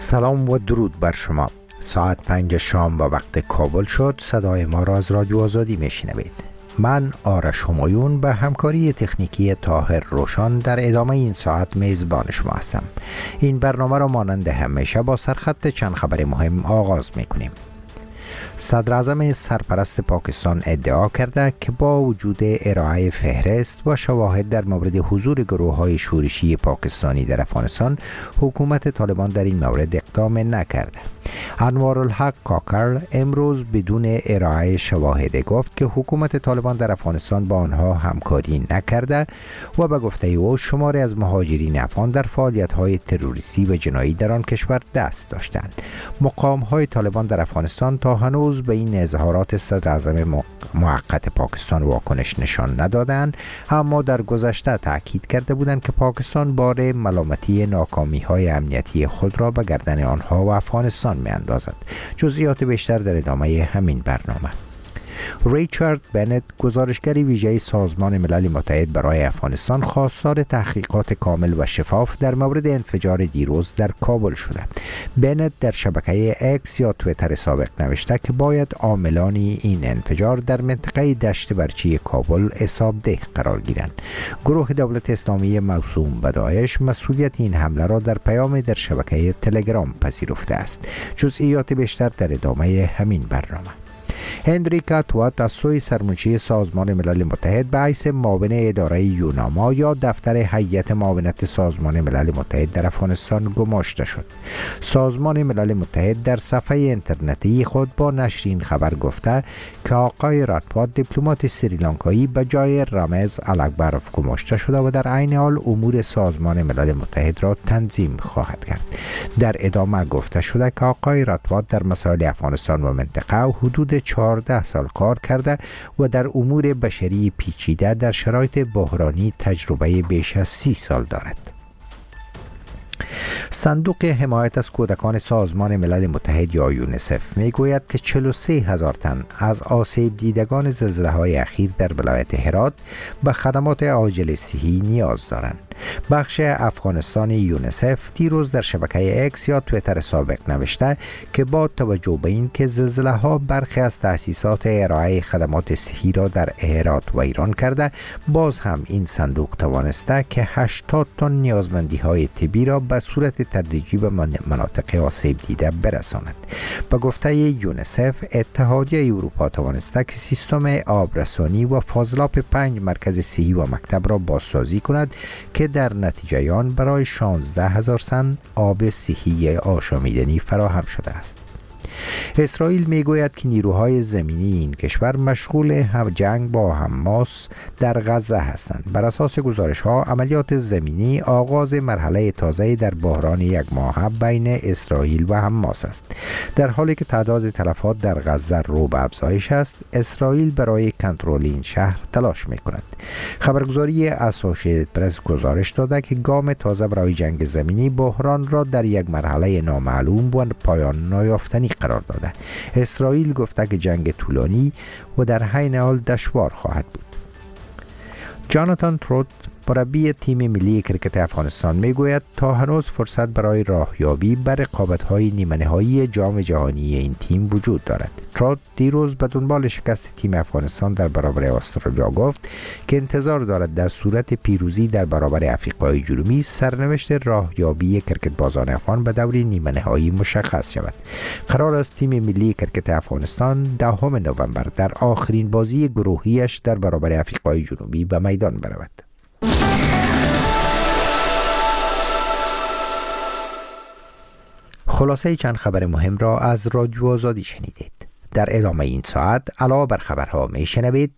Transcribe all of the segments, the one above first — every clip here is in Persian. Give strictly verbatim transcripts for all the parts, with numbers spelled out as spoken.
سلام و درود بر شما. ساعت پنج شام و وقت کابل شد. صدای ما را از رادیو آزادی میشنوید. من آرش همایون به همکاری تکنیکی طاهر روشان در ادامه این ساعت میزبان شما هستم. این برنامه را مانند همیشه با سرخط چند خبر مهم آغاز میکنیم. صدر اعظم سرپرست پاکستان ادعا کرده که با وجود ارائه فهرست و شواهد در مورد حضور گروه‌های شورشی پاکستانی در افغانستان، حکومت طالبان در این مورد اقدام نکرده. انوارالحق کاکر امروز بدون ارائه شواهد گفت که حکومت طالبان در افغانستان با آنها همکاری نکرده و به گفته او شماری از مهاجرین افغان در فعالیت‌های تروریستی و جنایی در آن کشور دست داشتند. مقام‌های طالبان در افغانستان تا هنوز به این اظهارات صدر اعظم موقت پاکستان واکنش نشان ندادند، اما در گذشته تاکید کرده بودند که پاکستان بار ملامتی ناکامی‌های امنیتی خود را به گردن آنها و افغانستان می اندازد. جزئیات بیشتر در ادامه همین برنامه. ریچارد بنت، گزارشگر ویژه سازمان ملل متحد برای افغانستان، خواستار تحقیقات کامل و شفاف در مورد انفجار دیروز در کابل شده. بنت در شبکه اکس یا تویتر سابق نوشته که باید عاملان این انفجار در منطقه دشت برچی کابل حسابده قرار گیرند. گروه دولت اسلامی موسوم به داعش مسئولیت این حمله را در پیام در شبکه تلگرام پذیرفته است. جزئیات بیشتر در ادامه همین برنامه. هنریکا توات از سوی سرمنشی سازمان ملل متحد به حیث معاون اداره یوناما یا دفتر هیئت معاونت سازمان ملل متحد در افغانستان گماشته شد. سازمان ملل متحد در صفحه اینترنتی خود با نشر این خبر گفته که آقای راتوات، دیپلمات سریلانکایی، به جای رامز الکبروف گماشته شده و در عین حال امور سازمان ملل متحد را تنظیم خواهد کرد. در ادامه گفته شده که آقای راتوات در مسائل افغانستان و منطقه حدود چهارده سال کار کرده و در امور بشری پیچیده در شرایط بحرانی تجربه بیش از سی سال دارد. صندوق حمایت از کودکان سازمان ملل متحد یا یونیسف می گوید که چهل و سه هزار تن از آسیب دیدگان زلزله‌های اخیر در ولایت هرات به خدمات عاجل صحی نیاز دارند. بخش افغانستان یونیسف دیروز در شبکه اکس یا تویتر سابق نوشته که با توجه به این که زلزله ها برخی از تأسیسات ارائه خدمات صحی را در هرات ویران کرده، باز هم این صندوق توانسته که هشتاد تن نیازمندی های طبی را به صورت تدریجی به مناطق آسیب دیده برساند. به گفته یونیسف، اتحادیه اروپا توانسته که سیستم آبرسانی و فاضلاب پنج مرکز صحی و مکتب را بازسازی کند که در نتیجه آن برای شانزده هزار تن آب صحی آشامیدنی فراهم شده است. اسرائیل میگوید که نیروهای زمینی این کشور مشغول جنگ با حماس در غزه هستند. بر اساس گزارش ها، عملیات زمینی آغاز مرحله تازه در بحران یک ماه بین اسرائیل و حماس است. در حالی که تعداد تلفات در غزه رو به افزایش است، اسرائیل برای کنترل این شهر تلاش می کند. خبرگزاری اسوسییتد پرس گزارش داده که گام تازه برای جنگ زمینی بحران را در یک مرحله نامعلوم و پایان نیافتنی قرار داده. اسرائیل گفته که جنگ طولانی و در عین حال دشوار خواهد بود. جاناتان تروت، مربی تیم ملی کرکت افغانستان، میگوید تا هنوز فرصت برای راهیابی بر رقابت‌های نیمه نهایی جام جهانی این تیم وجود دارد. تروت دیروز به دنبال شکست تیم افغانستان در برابر استرالیا گفت که انتظار دارد در صورت پیروزی در برابر آفریقای جنوبی سرنوشت راهیابی کرکت بازان افغان به دور نیمه نهایی مشخص شود. قرار است تیم ملی کرکت افغانستان دهم نوامبر در آخرین بازی گروهیش در برابر آفریقای جنوبی به میدان برود. خلاصه چند خبر مهم را از رادیو آزادی شنیدید. در ادامه این ساعت علاوه بر خبرها می شنوید: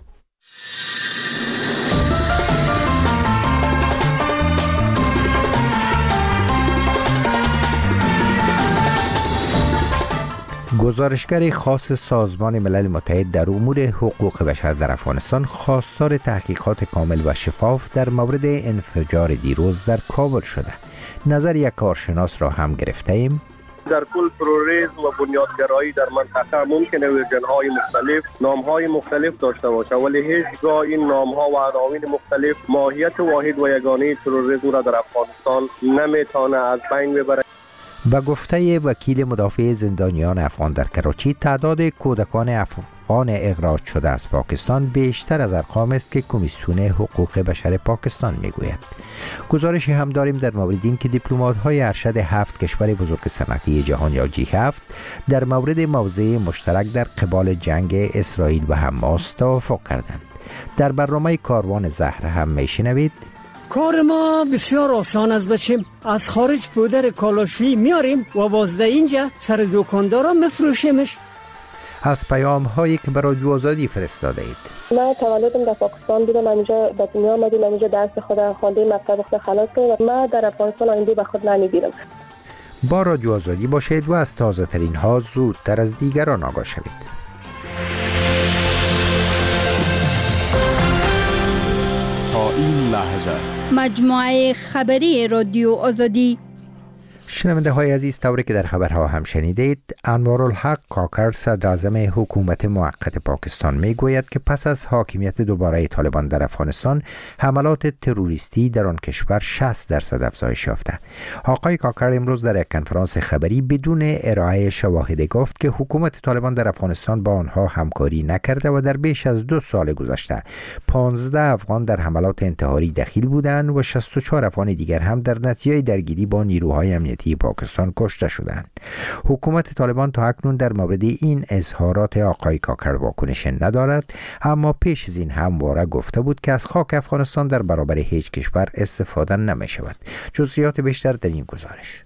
گزارشگر خاص سازمان ملل متحد در امور حقوق بشر در افغانستان خواستار تحقیقات کامل و شفاف در مورد انفجار دیروز در کابل شده. نظر یک کارشناس را هم گرفته ایم. در کل تروریسم و بنیادگرایی در منطقه ممکنه ورژن‌های مختلف، نام‌های مختلف داشته باشه، ولی هیچگاه این نام‌ها و عناوین مختلف ماهیت واحد و یگانه تروریسم را در افغانستان نمیتونه از بین ببره. به گفته وکیل مدافع زندانیان افغان در کراچی، تعداد کودکان افغان اخراج شده از پاکستان بیشتر از ارقام است که کمیسیون حقوق بشر پاکستان میگوید. گزارشی هم داریم در مورد این که دیپلمات‌های ارشد هفت کشور بزرگ صنعتی جهان یا جی هفت در مورد موضع مشترک در قبال جنگ اسرائیل و حماس توافق کردند. در برنامه کاروان زهر هم میشنوید کار ما بسیار آسان است. بچیم از خارج پودر کالاشویی میاریم و بازده اینجا سر دکاندارا میفروشیمش. از پیام هایی که برای رادیو آزادی فرستاده اید. من تولدم در پاکستان بودم، اینجا به دنیا آمدیم، اینجا درس خود خواندیم، مکتب خود خلاص کردم. من در افغانستان آینده به خود نمیبینم. با رادیو آزادی باشید و از تازه ترین ها زودتر از دیگران آگاه شوید. تا این لحظه مجموعه خبری رادیو آزادی. شنونده های عزیز، طوری که در خبرها هم شنیدید، انوارالحق کاکر صدر اعظم حکومت موقت پاکستان می گوید که پس از حاکمیت دوباره طالبان در افغانستان، حملات تروریستی در آن کشور شصت درصد افزایش یافته. آقای کاکر امروز در یک کنفرانس خبری بدون ارائه شواهد گفت که حکومت طالبان در افغانستان با آنها همکاری نکرده و در بیش از دو سال گذشته پانزده افغان در حملات انتحاری دخیل بودند و شصت و چهار افغان دیگر هم در نتیجه درگیری با نیروهای امنیتی پاکستان کشته شدند. حکومت طالبان تا اکنون در مورد این اظهارات آقای کاکر واکنش ندارد، اما پیش از این همواره گفته بود که از خاک افغانستان در برابر هیچ کشور استفاده نمی شود. جزئیات بیشتر در این گزارش.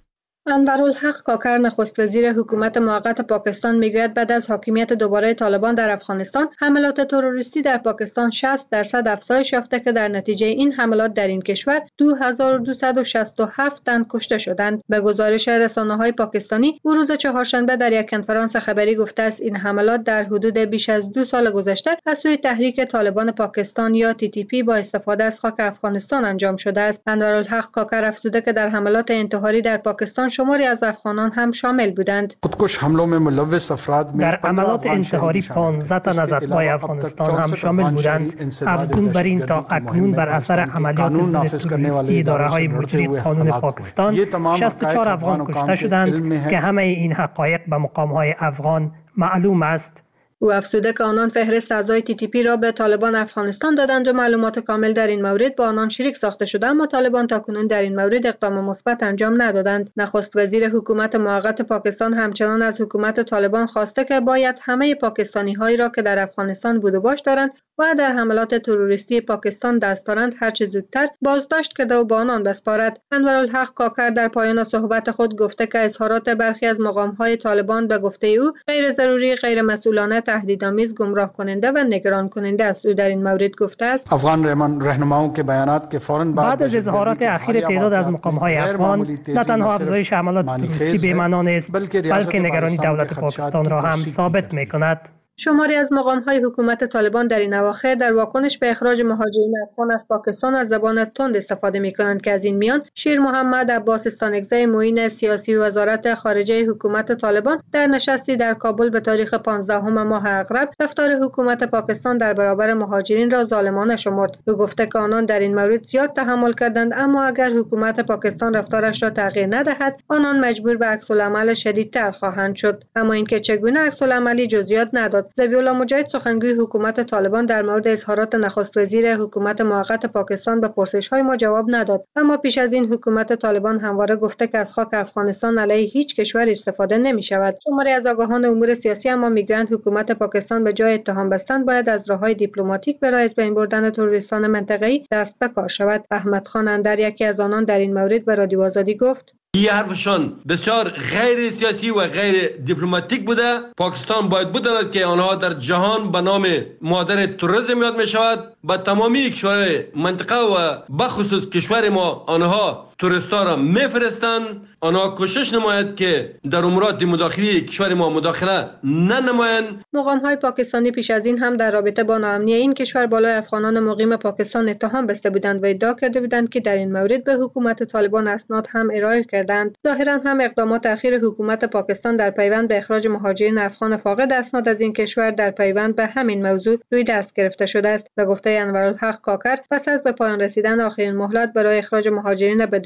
انوارالحق کاکر نخست وزیر حکومت موقت پاکستان میگوید بعد از حاکمیت دوباره طالبان در افغانستان، حملات تروریستی در پاکستان شصت درصد افزایش یافته که در نتیجه این حملات در این کشور دو هزار و دویست و شصت و هفت تن کشته شدند. به گزارش رسانه‌های پاکستانی، او روز چهارشنبه در یک کنفرانس خبری گفته است این حملات در حدود بیش از دو سال گذشته از سوی تحریک طالبان پاکستان یا تی تی پی با استفاده از خاک افغانستان انجام شده است. انوارالحق کاکر افزوده که در حملات انتحاری در پاکستان شماری از افغانان هم شامل بودند. خودکش حمله میں ملوث افراد در عملات انتحاری پانزده تن از اتباع افغانستان هم شامل بودند. افزون بر این تا اکنون بر اثر عملیات ضد تروریستی اداره‌های مجری قانون پاکستان شصت و چهار افغان کشته شدند که همه این حقایق به مقام‌های افغان معلوم است. او افزوده که آنان فهرست اعضای تی تی پی را به طالبان افغانستان دادند و معلومات کامل در این مورد با آنان شریک ساخته شده، اما طالبان تاکنون در این مورد اقدام مثبت انجام ندادند. نخست وزیر حکومت موقت پاکستان همچنان از حکومت طالبان خواسته که باید همه پاکستانی هایی را که در افغانستان بود و باش دارند و در حملات تروریستی پاکستان دست دارند هر چه زودتر بازداشت کرده و با آنان بسپارد. انوارالحق کاکر در پایان صحبت خود گفته که اظهارات برخی از مقام های طالبان به گفته او غیر ضروری، غیر مسئولانه، تهدیدآمیز، گمراه کننده و نگران کننده است. او در این مورد گفته است افغان رهنماؤں کے بیانات که فوراً بعد از اظهارات اخیر تعداد از مقام‌های افغان نه تنها افزایش حملات تروریستی بی‌معنی نیست، بلکه نگرانی دولت پاکستان را هم ثابت می‌کند. شماری از مقام‌های حکومت طالبان در این اواخر در واکنش به اخراج مهاجرین افغان از پاکستان از زبان تند استفاده می‌کنند که از این میان شیر محمد عباس استانکزی معین سیاسی وزارت خارجه حکومت طالبان در نشستی در کابل به تاریخ پانزدهم ماه اغرب رفتار حکومت پاکستان در برابر مهاجرین را ظالمانه شمرد. او گفته که آنان در این مورد زیاد تحمل کردند، اما اگر حکومت پاکستان رفتارش را تغییر ندهد آنان مجبور به عکس‌العمل شدیدتر خواهند شد. اما اینکه چگونه عکس‌العملی جزئیات نداد. ذبیح‌الله مجاهد سخنگوی حکومت طالبان در مورد اظهارات نخست وزیر حکومت موقت پاکستان به پرسش‌های ما جواب نداد، اما پیش از این حکومت طالبان همواره گفته که از خاک افغانستان علیه هیچ کشور استفاده نمی‌شود. شماری از آگاهان امور سیاسی اما میگویند حکومت پاکستان به جای اتهام بستن باید از راه‌های دیپلماتیک برای از بین بردن تروریستان منطقه‌ای دست به کار شود. احمد خان اندر، یکی از آنان، در این مورد به رادیو آزادی گفت: این حرفشان بسیار غیر سیاسی و غیر دیپلماتیک بوده. پاکستان باید بداند که آنها در جهان به نام مادر تروریسم یاد می شود. با تمامی کشورهای منطقه و بخصوص کشور ما آنها توریستا را میفرستند. آنها کوشش نماید که در امورات مداخلی کشور ما مداخله ننمایند. مقام‌های پاکستانی پیش از این هم در رابطه با ناامنی این کشور بالای افغانان مقیم پاکستان اتهام بسته بودند و ادعا کرده بودند که در این مورد به حکومت طالبان اسناد هم ارائه کردند. ظاهراً هم اقدامات اخیر حکومت پاکستان در پیوند به اخراج مهاجرین افغان فاقد اسناد از این کشور در پیوند به همین موضوع روی دست گرفته شده است. به گفته انوارالحق کاکر، پس از به پایان رسیدن آخرین مهلت برای اخراج مهاجرین بدون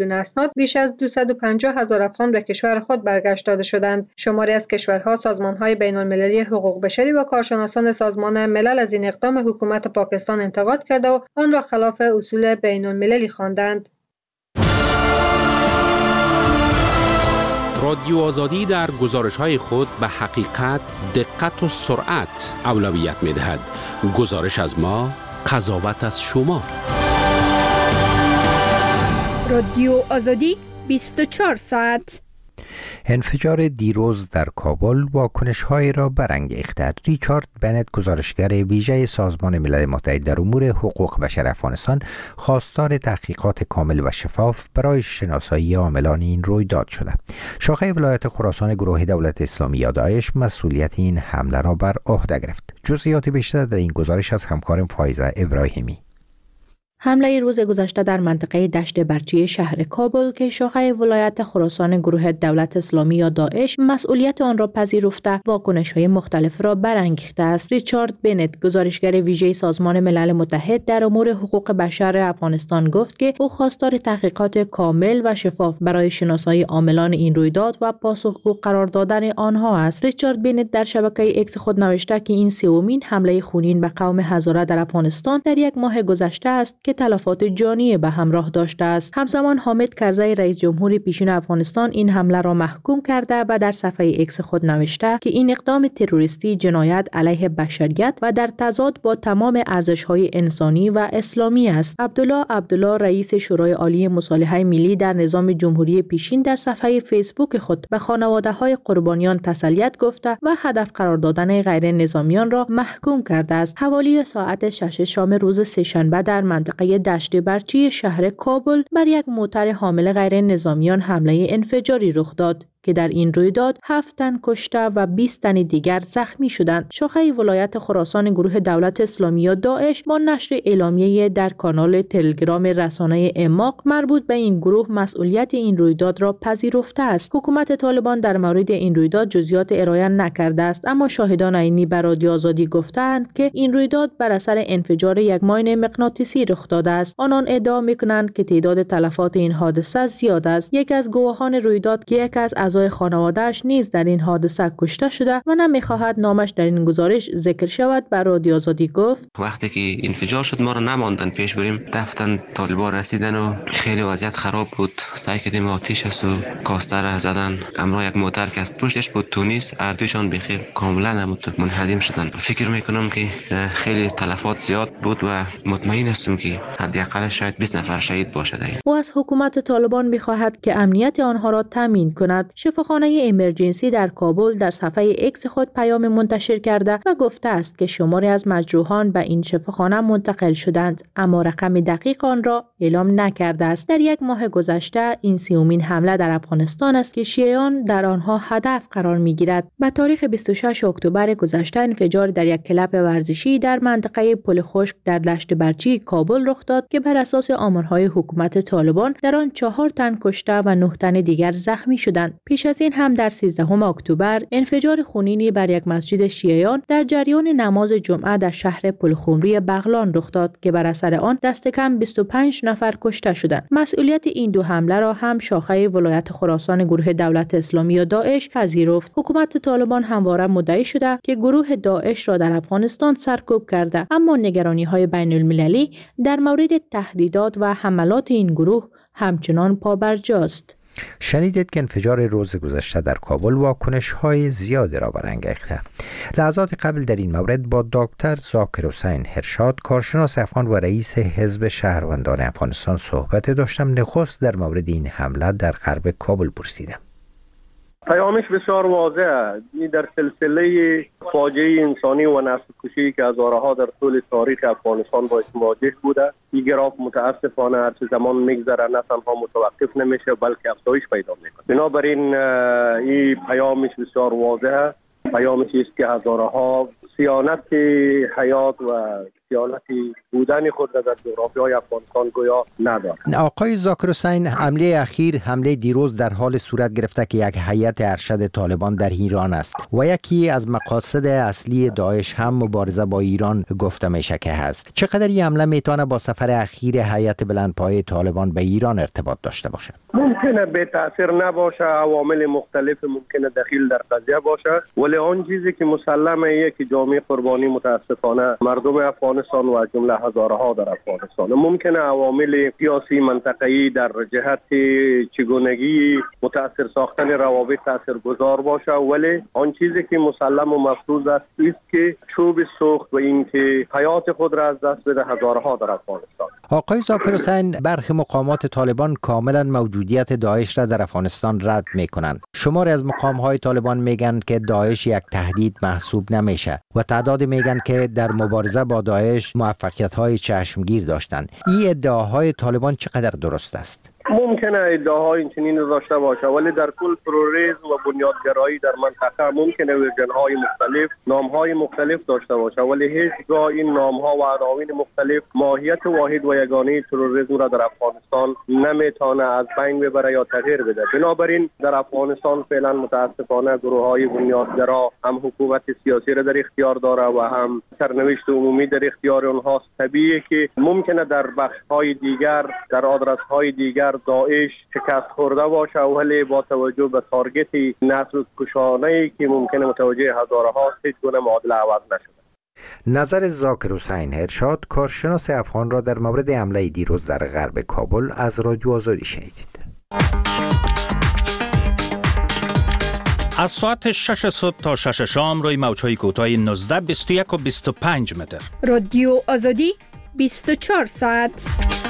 بدون اسناد بیش از دویست و پنجاه هزار افغان به کشور خود برگشت داده شدند. شماری از کشورها، سازمان‌های بین‌المللی حقوق بشری و کارشناسان سازمان ملل از این اقدام حکومت پاکستان انتقاد کرده و آن را خلاف اصول بین‌المللی خواندند. رادیو آزادی در گزارش‌های خود به حقیقت، دقت و سرعت اولویت می‌دهد. گزارش از ما، قضاوت از شما. رادیو آزادی بیست و چهار ساعت. انفجار دیروز در کابل واکنش‌هایی را برانگیخته. ریچارد بنت، گزارشگر ویژه سازمان ملل متحد در امور حقوق بشر افغانستان، خواستار تحقیقات کامل و شفاف برای شناسایی عاملان این رویداد شده. شاخه ولایت خراسان گروه دولت اسلامی یا داعش مسئولیت این حمله را بر عهده گرفت. جزئیات بیشتر در این گزارش از همکارم فایزه ابراهیمی. حمله روز گذشته در منطقه دشت برچی شهر کابل که شاخه ولایت خراسان گروه دولت اسلامی یا داعش مسئولیت آن را پذیرفته واکنش‌های مختلف را برانگیخته است. ریچارد بنت، گزارشگر ویژه سازمان ملل متحد در امور حقوق بشر افغانستان، گفت که او خواستار تحقیقات کامل و شفاف برای شناسایی عاملان این رویداد و پاسخگو قرار دادن آنها است. ریچارد بنت در شبکه ایکس خود نوشته که این سومین حمله خونین به قوم هزاره در افغانستان در یک ماه گذشته است که تلفات جانی به همراه داشته است. همزمان حامد کرزی، رئیس جمهور پیشین افغانستان، این حمله را محکوم کرده و در صفحه ایکس خود نوشته که این اقدام تروریستی جنایت علیه بشریت و در تضاد با تمام ارزش‌های انسانی و اسلامی است. عبدالله عبدالله، رئیس شورای عالی مصالحه ملی در نظام جمهوری پیشین، در صفحه فیسبوک خود به خانواده‌های قربانیان تسلیت گفته و هدف قرار دادن غیر نظامیان را محکوم کرده است. حوالی ساعت شش شام روز سه‌شنبه در منطقه دشت برچی شهر کابل بر یک موتر حامل غیر نظامیان حمله انفجاری رخ داد که در این رویداد هفت تن کشته و بیست تن دیگر زخمی شدند. شاخه ولایت خراسان گروه دولت اسلامی یا داعش با نشر اعلامیه در کانال تلگرام رسانه اماق مربوط به این گروه مسئولیت این رویداد را پذیرفته است. حکومت طالبان در مورد این رویداد جزئیات ارائه نکرده است، اما شاهدان عینی به رادیو آزادی گفتند که این رویداد بر اثر انفجار یک ماین مغناطیسی رخ داده است. آنان ادعا می‌کنند که تعداد تلفات این حادثه زیاد است. یک از گواهان رویداد که یک از اعضای خانواده‌اش نیز در این حادثه کشته شده و نمی‌خواهد نامش در این گزارش ذکر شود، بر رادیو آزادی گفت: وقتی که انفجار شد ما را نماندن پیش بریم، دفتن طالبان رسیدن و خیلی وضعیت خراب بود. سعی کردیم آتیش است و کاسته را زدن. امرا یک موتر که از پشتش بود تونیس، اردوشان بخیر کاملا نمود منهدم شدن. فکر میکنم که خیلی تلفات زیاد بود و مطمئن هستم که حداقل شاید بیست نفر شهید باشد. و از حکومت طالبان می‌خواهد که امنیت آنها را تامین کند. شفاخانه امرجنسی در کابل در صفحه ایکس خود پیام منتشر کرده و گفته است که شماری از مجروحان به این شفاخانه منتقل شدند، اما رقم دقیق آن را اعلام نکرده است. در یک ماه گذشته این سومین حمله در افغانستان است که شیعیان در آنها هدف قرار می‌گیرد. به تاریخ بیست و شش اکتبر گذشته انفجار در یک کلاب ورزشی در منطقه پل خشک در دشت برچی کابل رخ داد که بر اساس آمارهای حکومت طالبان در آن چهار تن کشته و نه تن دیگر زخمی شدند. پیش از این هم در سیزدهم اکتبر انفجار خونینی بر یک مسجد شیعیان در جریان نماز جمعه در شهر پلخمری بغلان رخ داد که بر اثر آن دست کم بیست و پنج نفر کشته شدند. مسئولیت این دو حمله را هم شاخه ولایت خراسان گروه دولت اسلامی یا داعش پذیرفت. حکومت طالبان همواره مدعی شده که گروه داعش را در افغانستان سرکوب کرده، اما نگرانی‌های بین‌المللی در مورد تهدیدات و حملات این گروه همچنان پابرجاست. شنیدید که انفجار روز گذشته در کابل واکنش‌های زیادی را برانگیخته. لحظات قبل در این مورد با دکتر ذاکر حسین هرشاد، کارشناس افغان و رئیس حزب شهروندان افغانستان صحبت داشتم. نخست در مورد این حمله در غرب کابل پرسیدم. پیامش بسیار واضحه. این در سلسله فاجعه انسانی و نسل کشی که هزارها در طول تاریخ افغانستان باش مواجه بوده، این گراف متاسفانه هر چه زمان میگذره نه تنها متوقف نمیشه بلکه افزایش پیدا میکنه. بنابراین این پیامش بسیار واضحه پیامش است که هزارها صیانت حیات و صیانت بودن خود را در جغرافیای افغانستان گویا ندارد. آقای ذاکر حسین، حمله اخیر، حمله دیروز در حال صورت گرفته که یک هیئت ارشد طالبان در ایران است و یکی از مقاصد اصلی داعش هم مبارزه با ایران گفته میشه که هست. چقدر این حمله میتونه با سفر اخیر هیئت بلندپایه طالبان به ایران ارتباط داشته باشه؟ ممکنه به تاثیر نباشه، عوامل مختلف ممکنه دخیل در قضیه باشه، ولی آن چیزی که مسلمه که جامعه قربانی متاسفانه مردم افغانستان و جمله هزارها در افغانستان، ممکنه عوامل سیاسی منطقه‌ای در جهت چگونگی متاثر ساختن روابط تاثیرگذار باشه، ولی آن چیزی که مسلم و مفروض است است که چوب سوخت و اینکه حیات خود را از دست بده هزارها در افغانستان. آقای ذاکر حسین، برخی مقامات طالبان کاملا موجودیت داعش را در افغانستان رد میکنند. شماری از مقامهای طالبان میگن که داعش یک تهدید محسوب نمیشه و تعداد میگن که در مبارزه با داعش موفقیت‌های چشمگیر داشتند. این ادعاهای طالبان چقدر درست است؟ ممکنه ادعاهای چنین داشته باشه، ولی در کل تروریسم و بنیادگرایی در منطقه ممکنه ورژن‌های مختلف، نام‌های مختلف داشته باشه، ولی هیچگاه این نام‌ها و عناوین مختلف ماهیت واحد و یگانه تروریسم را در افغانستان نمیتونه از بین ببره یا تغییر بده. بنابراین در افغانستان فعلا متاسفانه گروه‌های بنیادگرا هم حکومت سیاسی را در اختیار داره و هم سرنوشت عمومی در اختیار اونهاست. طبیعیه که ممکنه در بخش‌های دیگر، در آدرس‌های دیگر داعش شکست خورده باشه، ولی با توجه به تارگت نسل کشانه‌ای که ممکنه متوجه هزارها است، هیچ گونه معادله عوض نشده. نظر ذاکر حسین ارشاد، کارشناس افغان، را در مورد حمله دیروز در غرب کابل از رادیو آزادی شنیدید. از ساعت شش صبح تا شش شام روی موج‌های کوتاه نوزده، بیست و یک و بیست و پنج متر. رادیو آزادی بیست و چهار ساعت.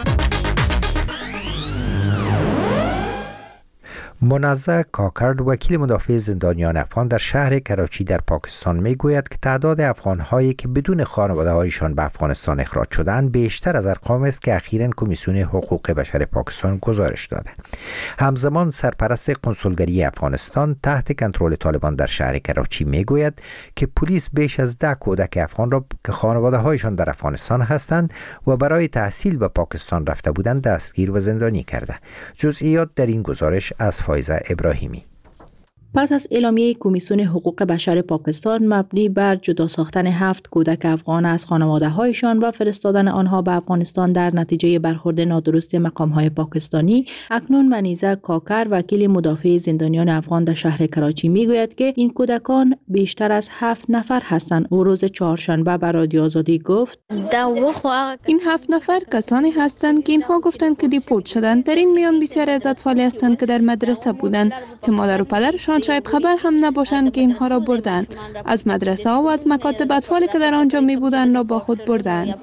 منزه کاکرد، وکیل مدافع زندانیان افغان در شهر کراچی در پاکستان، میگوید که تعداد افغان‌هایی که بدون خانواده‌هایشان به افغانستان اخراج شدند بیشتر از ارقام است که اخیراً کمیسیون حقوق بشر پاکستان گزارش داده. همزمان سرپرست کنسولگری افغانستان تحت کنترل طالبان در شهر کراچی میگوید که پلیس بیش از ده کودک افغان را که خانواده‌هایشان در افغانستان هستند و برای تحصیل به پاکستان رفته بودند دستگیر و زندانی کرده. جزئیات در این گزارش از فایزه ابراهیمی. پس از اعلامیه کمیسیون حقوق بشر پاکستان مبنی بر جدا ساختن هفت کودک افغان از خانواده‌هایشان و فرستادن آنها به افغانستان در نتیجه برخورد نادرست مقام‌های پاکستانی، اکنون منیزه کاکر، وکیل مدافع زندانیان افغان در شهر کراچی، میگوید که این کودکان بیشتر از هفت نفر هستند. او روز چهارشنبه به رادیو آزادی گفت: این هفت نفر کسانی هستند که اینها گفتند که دیپورت شدند. در این میان بسیار از اطفالی هستند که در مدرسه بودند که مادر و پدرشان شاید خبر هم نباشند که اینها را بردند. از مدرسه ها و از مکاتب اطفالی که در آنجا می بودند را با خود بردند.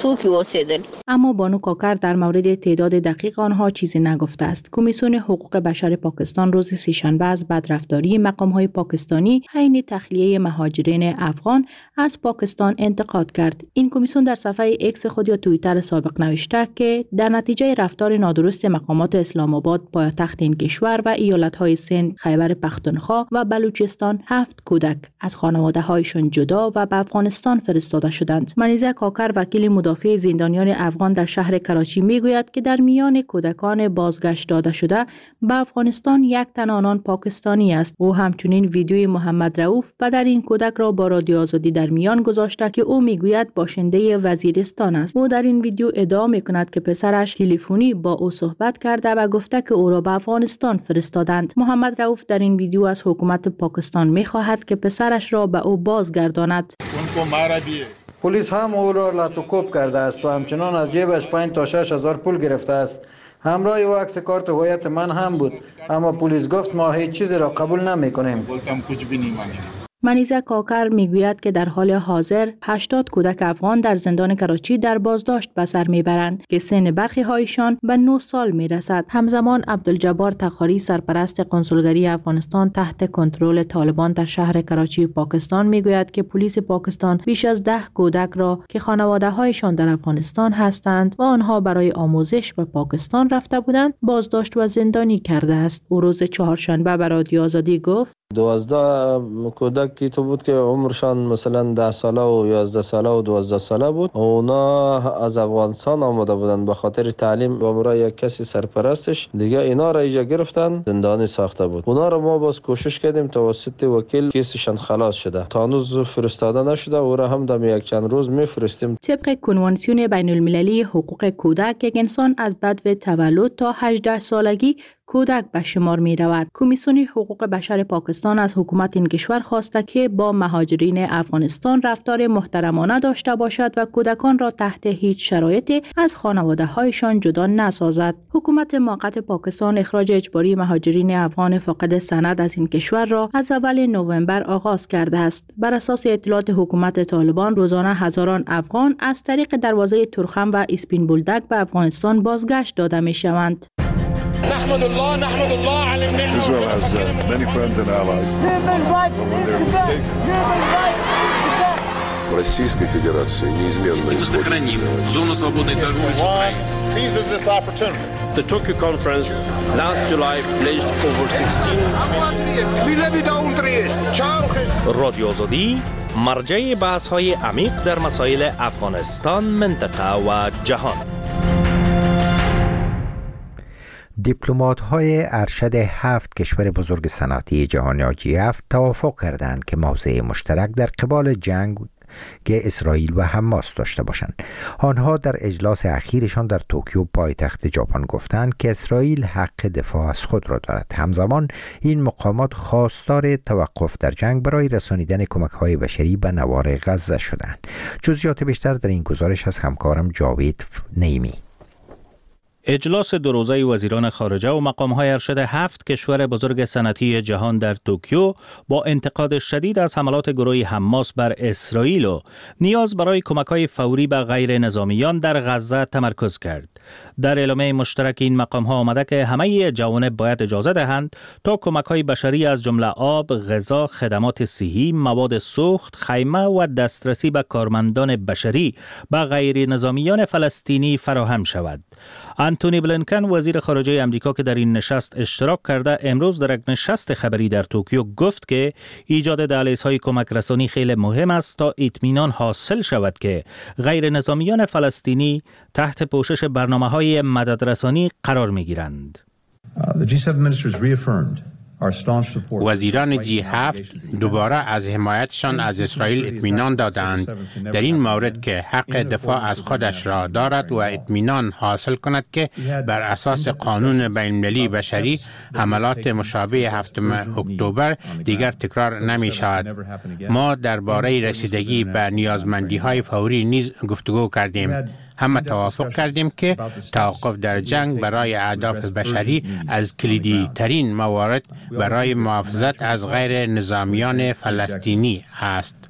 اما بانو کاکر در مورد تعداد دقیق آنها چیزی نگفته است. کمیسیون حقوق بشر پاکستان روز سه‌شنبه از بدرفتاری مقام‌های پاکستانی حین تخلیه مهاجرین افغان از پاکستان انتقاد کرد. این کمیسیون در صفحه اکس خود یا توییتر سابق نوشته که در نتیجه رفتار نادرست مقامات اسلام آباد، پایتخت این کشور، و ایالت‌های سند، خیبر پختونخوا و بلوچستان، هفت کودک از خانواده‌هایشان جدا و به افغانستان فرستاده شدند. منیزه کاکر، وکیل مدافع زندانیان افغان در شهر کراچی، میگوید که در میان کودکان بازگشت داده شده به افغانستان یک تن آنان پاکستانی است. او همچنین ویدیوی محمد رؤوف پدر این کودک را با رادیو آزادی در میان گذاشته که او میگوید باشنده وزیرستان است. او در این ویدیو ادعا میکند که پسرش تلفنی با او صحبت کرده و گفته که او را به افغانستان فرستادند. محمد رؤوف در این ویدیو از حکومت پاکستان می‌خواهد که پسرش را به او بازگرداند. پلیس هم او را لاتوکوب کرده است و همچنان از جیبش پنج تا شش هزار پول گرفته است. همراه او عکس کارت هویت من هم بود، اما پلیس گفت ما هیچ چیزی را قبول نمی‌کنیم. منیزه کاکر میگوید که در حال حاضر هشتاد کودک افغان در زندان کراچی در بازداشت به سر میبرند که سن برخی هایشان به نه سال میرسد. همزمان عبدالجبار تخاری، سرپرست کنسولگری افغانستان تحت کنترل طالبان در شهر کراچی پاکستان، میگوید که پلیس پاکستان بیش از ده کودک را که خانواده هایشان در افغانستان هستند و آنها برای آموزش به پاکستان رفته بودند بازداشت و زندانی کرده است. او روز چهارشنبه به رادیو آزادی گفت: دوازده کودک که تو بود که عمرشان مثلا ده ساله و یازده ساله و دوازده ساله بود. اونا از افغانستان آمده بودن به خاطر تعلیم و برای یک کسی سرپرستش دیگه اینا را اینجا گرفتن، زندانی ساخته بود. اونا را ما باز کوشش کردیم توسط وکیل کیسشان خلاص شده. تا هنوز فرستاده نشده، او را هم در یک چند روز میفرستیم. طبق کنوانسیون بین المللی حقوق کودک، یک انسان از بدو تولد تا هجده سالگی کودک به شمار می رود. کمیسیون حقوق بشر پاکستان از حکومت این کشور خواسته که با مهاجرین افغانستان رفتار محترمانه داشته باشد و کودکان را تحت هیچ شرایطی از خانواده هایشان جدا نسازد. حکومت موقت پاکستان اخراج اجباری مهاجرین افغان فاقد سند از این کشور را از اول نوامبر آغاز کرده است. بر اساس اطلاعات حکومت طالبان، روزانه هزاران افغان از طریق دروازه ترخم و اسپین بولدک به افغانستان بازگشت داده می شوند. نحمد الله نحمد الله على النعمة. Israel has uh, many friends and allies. But when they're mistaken. Российской Федерации неизменно сохраним зону свободной торговли с Украиной. Seizes this opportunity. The Tokyo conference last July pledged over sixteen. رادیو آزادی مرجع بحث‌های عمیق در مسائل افغانستان، منطقه و جهان. دیپلمات‌های ارشد هفت کشور بزرگ صنعتی جهانی جی هفت توافق کردند که موضع مشترک در قبال جنگ که اسرائیل و حماس داشته باشند. آنها در اجلاس اخیرشان در توکیو پایتخت ژاپن گفتند که اسرائیل حق دفاع از خود را دارد. همزمان این مقامات خواستار توقف در جنگ برای رسانیدن کمک‌های بشری به نوار غزه شدند. جزئیات بیشتر در این گزارش از همکارم جاوید نیمی. اجلاس دو روزه وزیران خارجه و مقام‌های ارشد هفت کشور بزرگ صنعتی جهان در توکیو با انتقاد شدید از حملات گروه حماس بر اسرائیل و نیاز برای کمک‌های فوری به غیر نظامیان در غزه تمرکز کرد. در اعلامیه مشترک این مقام‌ها آمده که همه جوانب باید اجازه دهند تا کمک‌های بشری از جمله آب، غذا، خدمات صحی، مواد سوخت، خیمه و دسترسی به کارمندان بشری به غیر نظامیان فلسطینی فراهم شود. آنتونی بلینکن وزیر خارجه امریکا که در این نشست اشتراک کرده، امروز در یک نشست خبری در توکیو گفت که ایجاد دهلیزهای کمک رسانی خیلی مهم است تا اطمینان حاصل شود که غیر نظامیان فلسطینی تحت پوشش برنامه‌های مددرسانی قرار می‌گیرند. وزیران جی هفت دوباره از حمایتشان از اسرائیل اطمینان دادند در این مورد که حق دفاع از خودش را دارد و اطمینان حاصل کند که بر اساس قانون بین‌المللی بشری حملات مشابه هفتم اکتبر دیگر تکرار نمی شود. ما درباره رسیدگی به نیازمندی‌های فوری نیز گفتگو کردیم. همه توافق کردیم که توقف در جنگ برای اهداف بشری از کلیدی ترین موارد برای محافظت از غیر نظامیان فلسطینی است.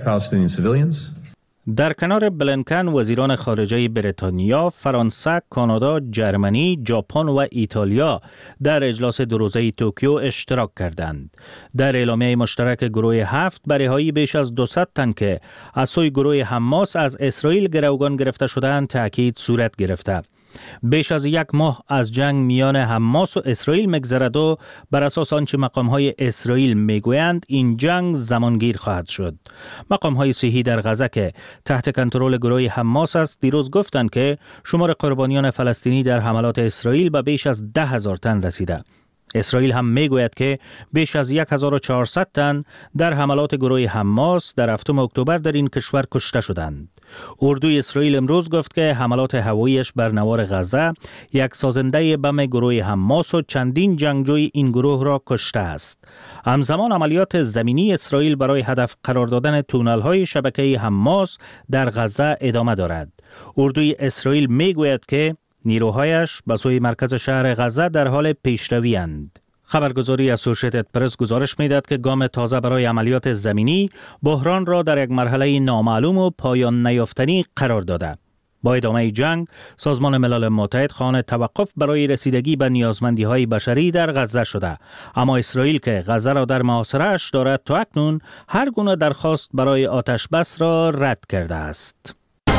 در کنار بلینکن، وزیران خارجه بریتانیا، فرانسه، کانادا، جرمنی، ژاپن و ایتالیا در اجلاس دو روزه توکیو اشتراک کردند. در اعلامیه مشترک گروه هفت به رهایی بیش از دویست تن که از سوی گروه حماس از اسرائیل گروگان گرفته شدند تاکید صورت گرفته. بیش از یک ماه از جنگ میان حماس و اسرائیل مگذرد و بر اساس آنچه مقام‌های اسرائیل میگویند این جنگ زمانگیر خواهد شد. مقام‌های صحی در غزه که تحت کنترل گروه حماس است دیروز گفتند که شمار قربانیان فلسطینی در حملات اسرائیل به بیش از ده هزار تن رسیده. اسرائیل هم میگوید که بیش از هزار و چهارصد تن در حملات گروه حماس در هفتم اکتبر در این کشور کشته شدند. اردوی اسرائیل امروز گفت که حملات هواییش بر نوار غزه یک سازنده بم گروه حماس و چندین جنگجوی این گروه را کشته است. همزمان عملیات زمینی اسرائیل برای هدف قرار دادن تونل‌های شبکه حماس در غزه ادامه دارد. اردوی اسرائیل میگوید که نیروهایش به سوی مرکز شهر غزه در حال پیشروی اند. خبرگزاری اسوسییتد پرس گزارش می‌دهد که گام تازه برای عملیات زمینی بحران را در یک مرحله نامعلوم و پایان نیافتنی قرار داده. با ادامه جنگ، سازمان ملل متحد خواهان توقف برای رسیدگی به نیازمندی‌های بشری در غزه شده، اما اسرائیل که غزه را در محاصره‌اش دارد تا اکنون هر گونه درخواست برای آتش بس را رد کرده است.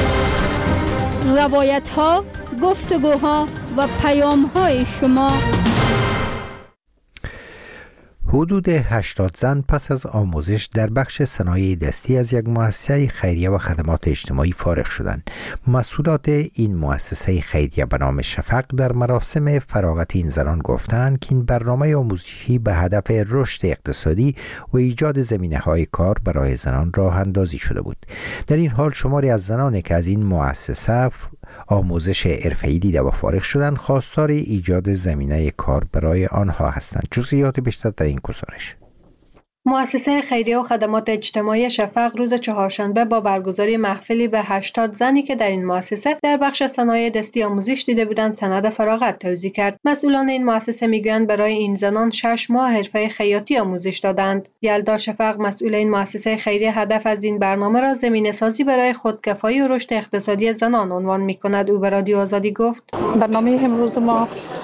روایت ها، گفتگوها و پیام های شما. حدود هشتاد زن پس از آموزش در بخش صنایع دستی از یک مؤسسه خیریه و خدمات اجتماعی فارغ شدند. مسئولات این مؤسسه خیریه به نام شفق در مراسم فراغت این زنان گفتند که این برنامه آموزشی به هدف رشد اقتصادی و ایجاد زمینه‌های کار برای زنان راه اندازی شده بود. در این حال شماری از زنانی که از این مؤسسه آموزش حرفه‌ای دیده و فارغ شدند خواستار ایجاد زمینه کار برای آنها هستند. جزئیات بیشتر در این گزارش. مؤسسه خیریه و خدمات اجتماعی شفق روز چهارشنبه با برگزاری محفلی به هشتاد زنی که در این مؤسسه در بخش صنایع دستی آموزش دیده بودند سند فراغت توزیع کرد. مسئولان این مؤسسه میگویند برای این زنان شش ماه حرفه خیاطی آموزش دادند. یلدا شفق مسئول این مؤسسه خیریه هدف از این برنامه را زمینه‌سازی برای خودکفایی و رشد اقتصادی زنان عنوان می‌کند. او به رادیو آزادی گفت: برنامه امروز ما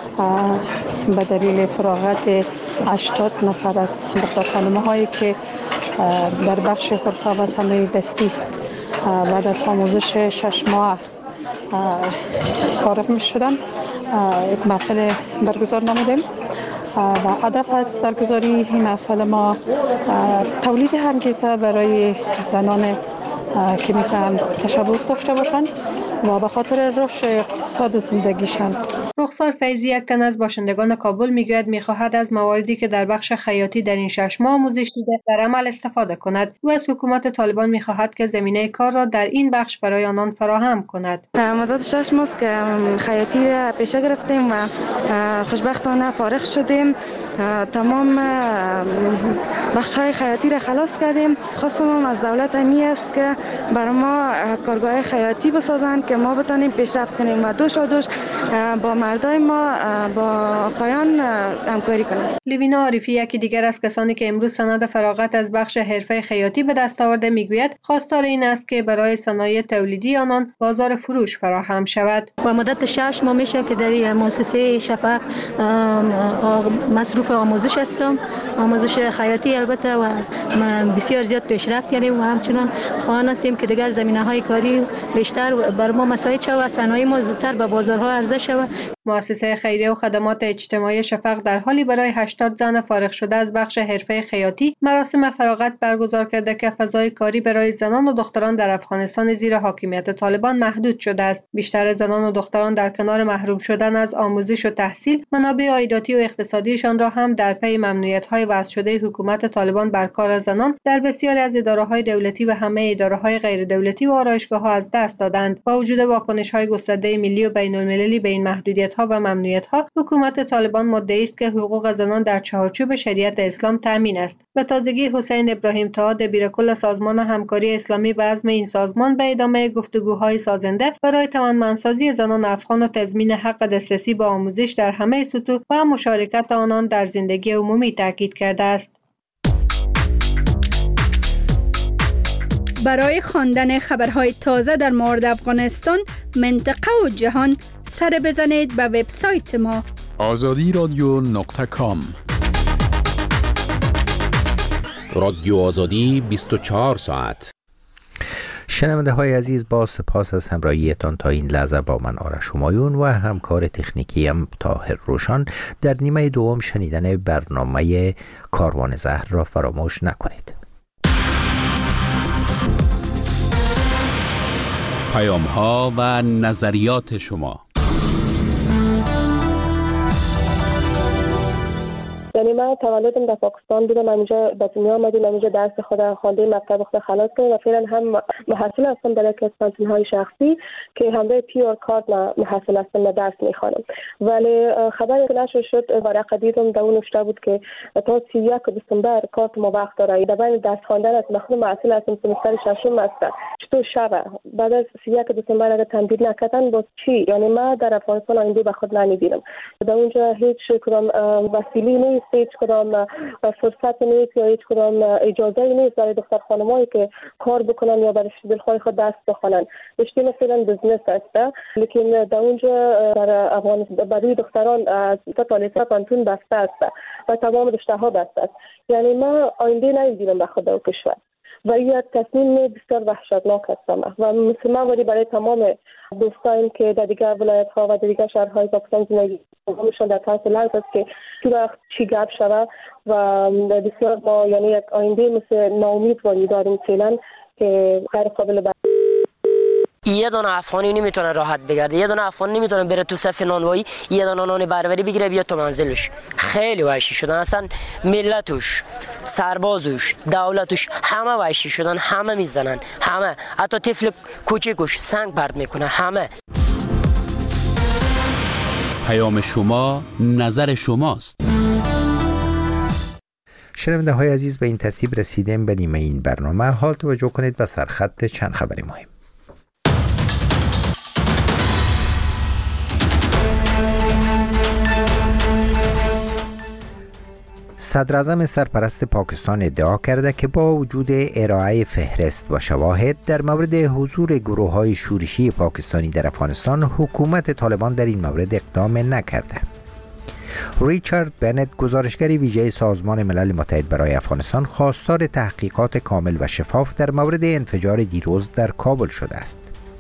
به دلیل فراغت هشتاد نفر از دختر خانم‌هایی که در بخش حرفه و صنایع دستی بعد از آموزش شش ماه فارغ می شدن یک محفل برگزار نمودیم و هدف از برگزاری این محفل ما تولید انگیزه برای زنان که میتونن تشبث داشته باشن و به خاطر رشد اقتصاد زندگیشان. رخسار فیضی یک تن از باشندگان کابل میگوید میخواهد از مواردی که در بخش خیاطی در این شش ماه آموزش دیده در عمل استفاده کند. او از حکومت طالبان میخواهد که زمینه کار را در این بخش برای آنان فراهم کند. مدت شش ماه که خیاطی را پیشه گرفتیم و خوشبختانه فارغ شدیم. تمام بخش های خیاطی را خلاص کردیم. خواستم از دولت امی است که برای ما کارگاه خیاطی بسازند که ما بتانیم پیشرفت کنیم و دوش و دوش با مردای ما با آقایان همکاری کنیم. لیوینا عارفی یکی دیگر از کسانی که امروز سند فراغت از بخش حرفه خیاطی به دست آورده میگوید خواستار این است که برای صنایع تولیدی آنان بازار فروش فراهم شود. و مدت شش ماه میشه که در مؤسسه شفق مصروف آموزش هستم. آموزش خیاطی البته و بسیار زیاد پیشرفت کردیم و همچنان خواهان هستیم که دیگر زمینه‌های کاری بیشتر بر ما مساعد شود و صنایع ما زودتر به بازارها عرضه شود. مؤسسه خیریه و خدمات اجتماعی شفق در حالی برای هشتاد زن فارغ شده از بخش حرفه خیاطی مراسم فراغت برگزار کرده که فضای کاری برای زنان و دختران در افغانستان زیر حاکمیت طالبان محدود شده است. بیشتر زنان و دختران در کنار محروم شدن از آموزش و تحصیل، منابع عایداتی و اقتصادیشان را هم در پی ممنوعیت‌های وضع شده حکومت طالبان بر کار زنان در بسیاری از اداره‌های دولتی و همه اداره‌های غیر دولتی و آرایشگاه‌ها از دست دادند. با وجود واکنش‌های گسترده ملی و بین‌المللی به این محدودیت‌ها و ممنوعیت‌ها، حکومت طالبان مدعی است که حقوق زنان در چارچوب شریعت اسلام تامین است. به تازگی حسین ابراهیم طه دبیرکل سازمان همکاری اسلامی به عزم این سازمان به ادامه گفتگوهای سازنده برای توانمندسازی زنان افغان و تضمین حق دسترسی به آموزش در همه سطوح و مشارکت آنان در زندگی عمومی تاکید کرده است. برای خواندن خبرهای تازه در مورد افغانستان، منطقه و جهان سر بزنید به وبسایت ما آزادی رادیو نقطه کام. رادیو آزادی بیست و چهار ساعت. شنونده های عزیز، با سپاس از همراهیتان تا این لحظه با من آرش همایون و همکار تکنیکیم طاهر روشان در نیمه دوم شنیدن برنامه کاروان زهر را فراموش نکنید. پیام ها و نظریات شما. یعنی من تولدم در پاکستان بودم، همینجا به دنیا آمدیم، همینجا درس خود خوانده، مکتب خود خلاص کردم و فعلا هم محصل هستم در یک از کانتین‌های شخصی که همراه پیور کارت محصل هستم و درس میخوانم. ولی خبری که نشر شد ورقه دیدم در اون نوشته بود که تا سی و یک دسامبر کارت ما وقت داره. در بین درس خواندن است، مخصوصا محصل هستم سمستر ششم است. چطور شبه بعد از سی و یک دسامبر اگر تمدید نکردن باز چی؟ یعنی ما در افغانستان آینده به خود نمیبینم. در اونجا هیچ کدام وسیله نیست، هیچ کدام فرصت نیست یا هیچ کدام اجازه نیست برای دختر خانمایی که کار بکنن یا برای دلخواه خود درس بخونن. رشته مثلا بزنس است، لیکن در اونجا در افغانستان برای دختران از تا لیسانس پانتون بسته است و تمام رشته ها بسته است. یعنی ما آینده نمیبینم به خود کشور و این تصمیم بسیار وحشتناک است و مسلمان ولی برای تمام دوستان که در دیگر ولایت ها و در دیگر شهرهای پاکستان زندگی می‌کنند در طرف لحظه است که چی وقت چی گپ شود و بسیار ما یعنی یک آینده مثل ناامیدواری داریم فعلا که غیر قابل بر یه دونه افغانی نمیتونه راحت بگرده، یه دونه افغان نمیتونه بره تو صف نانوایی، یه دونه نان بربری بگیره بیاد تو منزلش. خیلی وحشی شدن، اصلا ملتش، سربازش، دولتش همه وحشی شدن، همه میزنن، همه، حتی طفل کوچیکش سنگ پرت میکنه، همه. پیام شما نظر شماست. شنونده های عزیز، به این ترتیب رسیدیم به نیمه این برنامه. حال توجه کنید به سرخط چند خبری مهم. صدراعظم سرپرست پاکستان ادعا کرده که با وجود ارائه فهرست و شواهد در مورد حضور گروه‌های شورشی پاکستانی در افغانستان، حکومت طالبان در این مورد اقدام نکرده. ریچارد بنت، گزارشگر ویژه سازمان ملل متحد برای افغانستان، خواستار تحقیقات کامل و شفاف در مورد انفجار دیروز در کابل شده است.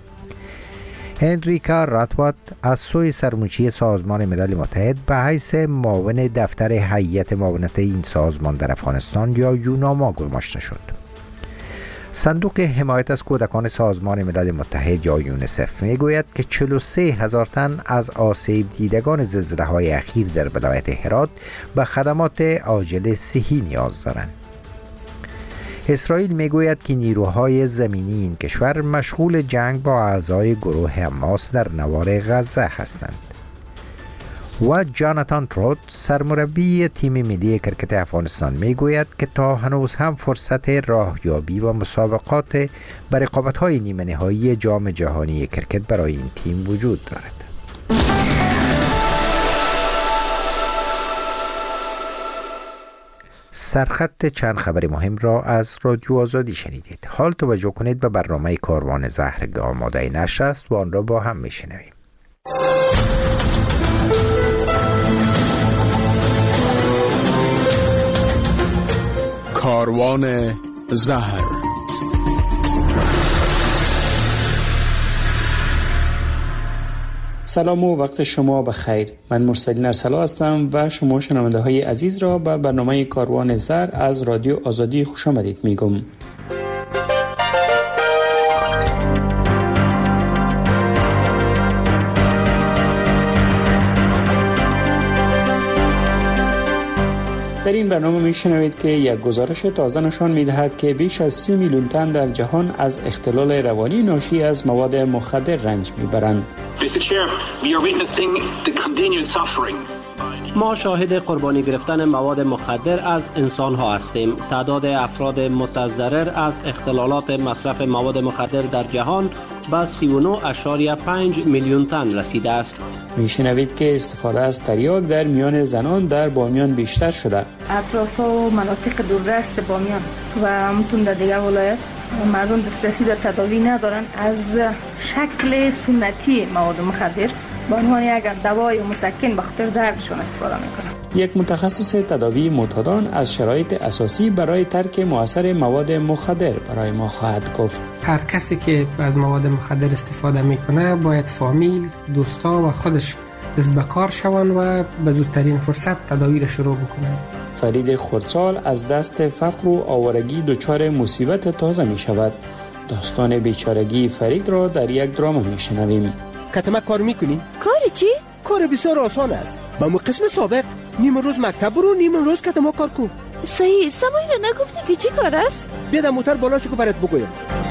هنریکا راتوات از سوی سرمنشی سازمان ملل متحد به حیث معاون دفتر هیئت معاونت این سازمان در افغانستان یا یوناما گماشته شد. صندوق حمایت از کودکان سازمان ملل متحد یا یونیسف میگوید که چهل و سه هزار تن از آسیب دیدگان زلزله‌های اخیر در ولایت هرات به خدمات عاجل صحی نیاز دارند. اسرائیل میگوید که نیروهای زمینی این کشور مشغول جنگ با اعضای گروه حماس در نوار غزه هستند. و جاناتان تروت، سرمربی تیم ملی کرکت افغانستان، میگوید که تا هنوز هم فرصت راهیابی و مسابقات به رقابت‌های نیمه نهایی جام جهانی کرکت برای این تیم وجود دارد. سرخط چند خبر مهم را از رادیو آزادی شنیدید. حال توجه کنید به برنامه کاروان زهر که آماده نشر است و آن را با هم میشنویم. کاروان زهر. سلام و وقت شما بخیر. من مرسلین ارسلا هستم و شما شنونده های عزیز را به برنامه کاروان زهر از رادیو آزادی خوش آمدید میگم. در این برنامه میشنوید که یک گزارش تازه نشان میدهد که بیش از سی میلیون تن در جهان از اختلال روانی ناشی از مواد مخدر رنج میبرند. ما شاهد قربانی گرفتن مواد مخدر از انسان ها هستیم. تعداد افراد متضرر از اختلالات مصرف مواد مخدر در جهان به سی و نه اشاریه پنج میلیون تن رسیده است. میشنوید که استفاده از تریاک در میان زنان در بامیان بیشتر شده. اطراف و مناطق دوردست بامیان و همچون در دیگر ولایت مردم دسترسی در تداوی ندارن. از شکل سنتی مواد مخدر به عنوان یک دوای مسکن به خاطر دردشون استفاده میکنن. یک متخصص تداوی معتادان از شرایط اساسی برای ترک مؤثر مواد مخدر برای ما خواهد گفت. هر کسی که از مواد مخدر استفاده میکنه باید فامیل، دوستا و خودش دست به کار شوند و به زودترین فرصت تداوی را شروع بکنند. فرید خردسال از دست فقر و آوارگی دچار مصیبت تازه می شود. داستان بیچارگی فرید را در یک درام می شنویم. کتمه کار میکنی؟ کار چی؟ کار بسیار آسان است. با مو قسم سابق نیم روز مکتب برو، نیم روز کتمه کار کو. صحیح، سمایی را نگفتی که چی کار است؟ بیادم موتر بالا شو که برات بگویم.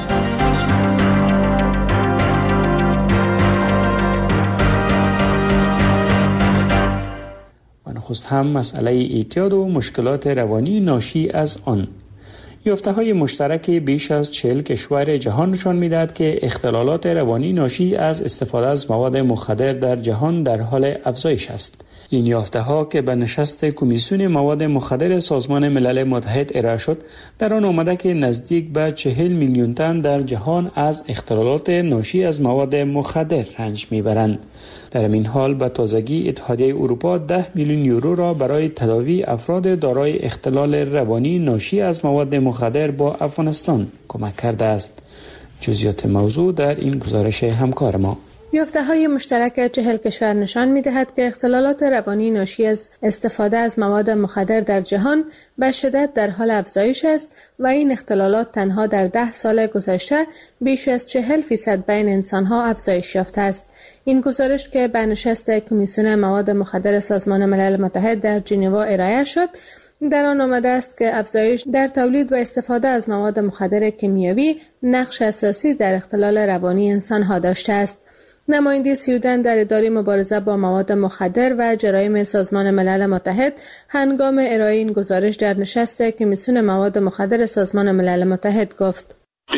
و نخست هم مسئله اعتیاد و مشکلات روانی ناشی از آن. یافته‌های مشترک بیش از چهل کشور جهان نشان می‌دهد که اختلالات روانی ناشی از استفاده از مواد مخدر در جهان در حال افزایش است. این یافته‌ها که به نشست کمیسیون مواد مخدر سازمان ملل متحد ارائه شد، در آن آمده که نزدیک به چهل میلیون تن در جهان از اختلالات ناشی از مواد مخدر رنج می‌برند. در این حال به تازگی اتحادیه اروپا ده میلیون یورو را برای تداوی افراد دارای اختلال روانی ناشی از مواد مخدر با افغانستان کمک کرده است. جزئیات موضوع در این گزارش همکار ما. یافته‌های مشترک چهل کشور نشان می‌دهد که اختلالات روانی ناشی از استفاده از مواد مخدر در جهان به شدت در حال افزایش است و این اختلالات تنها در ده سال گذشته بیش از چهل فیصد بین انسان‌ها افزایش یافته است. این گزارش که به نشست کمیسیون مواد مخدر سازمان ملل متحد در ژنو ارائه شد، در آن آمده است که افزایش در تولید و استفاده از مواد مخدر کیمیایی نقش اساسی در اختلال روانی انسان‌ها داشته است. نماینده سویدن در اداره مبارزه با مواد مخدر و جرایم سازمان ملل متحد هنگام ارائه این گزارش در نشست کمیسیون مواد مخدر سازمان ملل متحد گفت: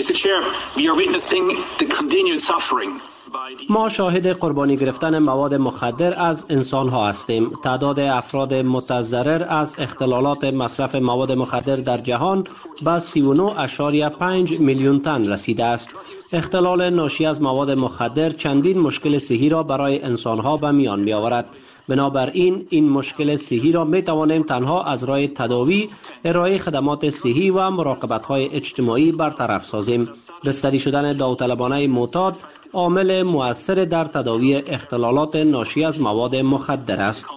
ما شاهد قربانی گرفتن مواد مخدر از انسان ها هستیم. تعداد افراد متضرر از اختلالات مصرف مواد مخدر در جهان به سی و نه اشاریه پنج میلیون تن رسیده است. اختلال ناشی از مواد مخدر چندین مشکل صحی را برای انسان ها به میان می آورد. بنابراین این مشکل صحی را می توانیم تنها از راه تداوی، ارائه خدمات صحی و مراقبت های اجتماعی برطرف سازیم. بستری شدن داوطلبانه معتاد عامل مؤثر در تداوی اختلالات ناشی از مواد مخدر است.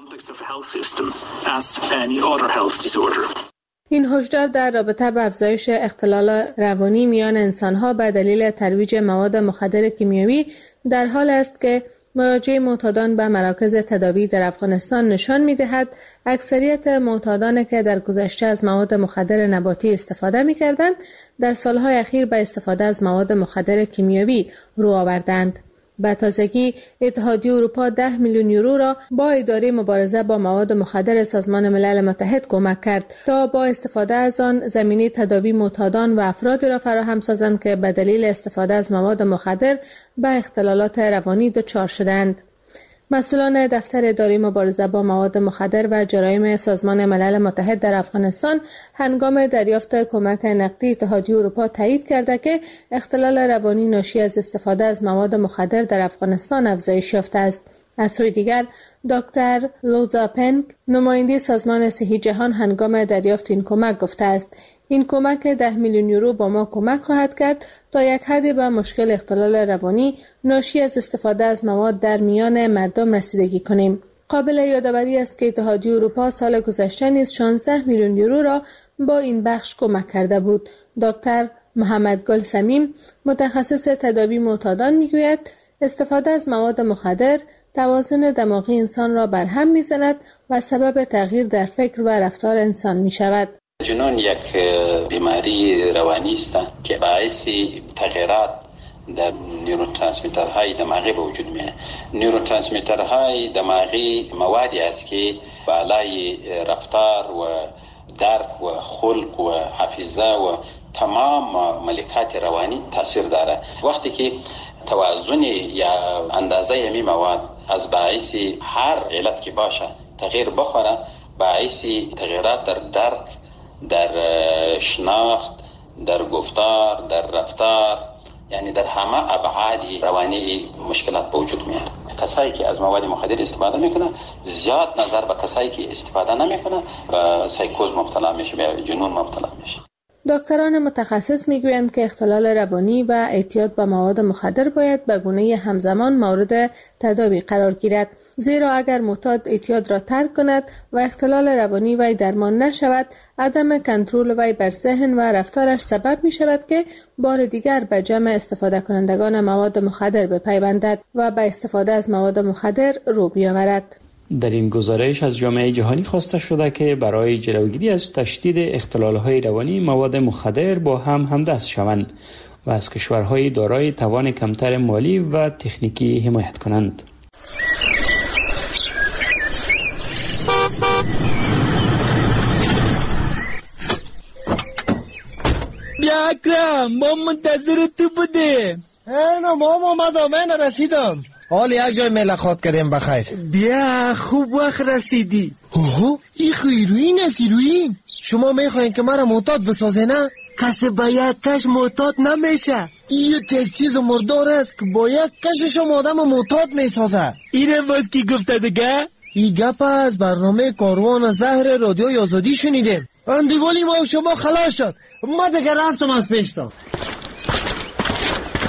این هشدار در رابطه با افزایش اختلال روانی میان انسان‌ها به دلیل ترویج مواد مخدر کیمیایی در حال است که مراجعه معتادان به مراکز تداوی در افغانستان نشان می‌دهد اکثریت معتادانی که در گذشته از مواد مخدر نباتی استفاده می‌کردند در سالهای اخیر به استفاده از مواد مخدر کیمیایی رو آوردند. به تازگی اتحادیه اروپا ده میلیون یورو را با اداره مبارزه با مواد مخدر سازمان ملل متحد کمک کرد تا با استفاده از آن زمینه تداوی معتادان و افرادی را فراهم سازند که به دلیل استفاده از مواد مخدر به اختلالات روانی دچار شدند. مسئولان دفتر اداره مبارزه با مواد مخدر و جرایم سازمان ملل متحد در افغانستان هنگام دریافت کمک نقدی اتحادیه اروپا تایید کرده که اختلال روانی ناشی از استفاده از مواد مخدر در افغانستان افزایش یافته است. از سوی دیگر دکتر لوزا پنگ، نماینده سازمان صحی جهان، هنگام دریافت این کمک گفته است: این کمک ده میلیون یورو با ما کمک خواهد کرد تا یک حدی به مشکل اختلال روانی ناشی از استفاده از مواد در میان مردم رسیدگی کنیم. قابل یادآوری است که اتحادیه اروپا سال گذشته نیز شانزده میلیون یورو را با این بخش کمک کرده بود. دکتر محمد گل سمیم، متخصص تداوی معتادان، میگوید استفاده از مواد مخدر توازن دماغی انسان را برهم میزند و سبب تغییر در فکر و رفتار انسان می شود. جنون یک بیماری روانی است که باعث تغییرات در نیوروترانسمیترهای دماغی به وجود میاد. نیوروترانسمیترهای دماغی موادی است که بالای رفتار و درک و خلق و حافظه و تمام ملکات روانی تاثیر داره. وقتی که توازن یا اندازه یمی مواد از باعث هر علت که باشه تغییر بخوره، باعث تغییرات در درک، در شناخت، در گفتار، در رفتار، یعنی در همه ابعاد روانی مشکلات به وجود میاد. کسایی که از مواد مخدر استفاده میکنه زیاد نظر به کسایی که استفاده نمیکنه به سایکوز مبتلا میشه، به جنون مبتلا میشه. دکتران متخصص میگویند که اختلال روانی و اعتیاد به مواد مخدر باید به گونه همزمان مورد تداوی قرار گیرد، زیرا اگر معتاد اعتیاد را ترک کند و اختلال روانی وی درمان نشود، عدم کنترل وی بر ذهن و رفتارش سبب می شود که بار دیگر به جمع استفاده کنندگان مواد مخدر بپیوندد و به استفاده از مواد مخدر رو بیاورد. در این گزارش از جامعه جهانی خواسته شده که برای جلوگیری از تشدید اختلال‌های روانی مواد مخدر با هم همدست شوند و از کشورهای دارای توان کمتر مالی و تکنیکی حمایت کنند. بیا اکرم، ما منتظر تو بودیم. اینا ماما اومدم، من رسیدم. حالی یک جای ملاقات کردیم بخیر. بیا خوب وقت رسیدی. اوه این خیروین است. ایروین شما میخواین که مرا معتاد بسازه نه؟ کسی باید کش معتاد نمیشه. این یک چیز مردار است که باید کشش آدم معتاد میسازه. اینم باز کی گفته دیگه؟ این گپ از برنامه کاروان زهر رادیوی آزادی شنیدیم. اندیوالی ما شما خلاص شد، ما دیگه رفتم از پیشتان.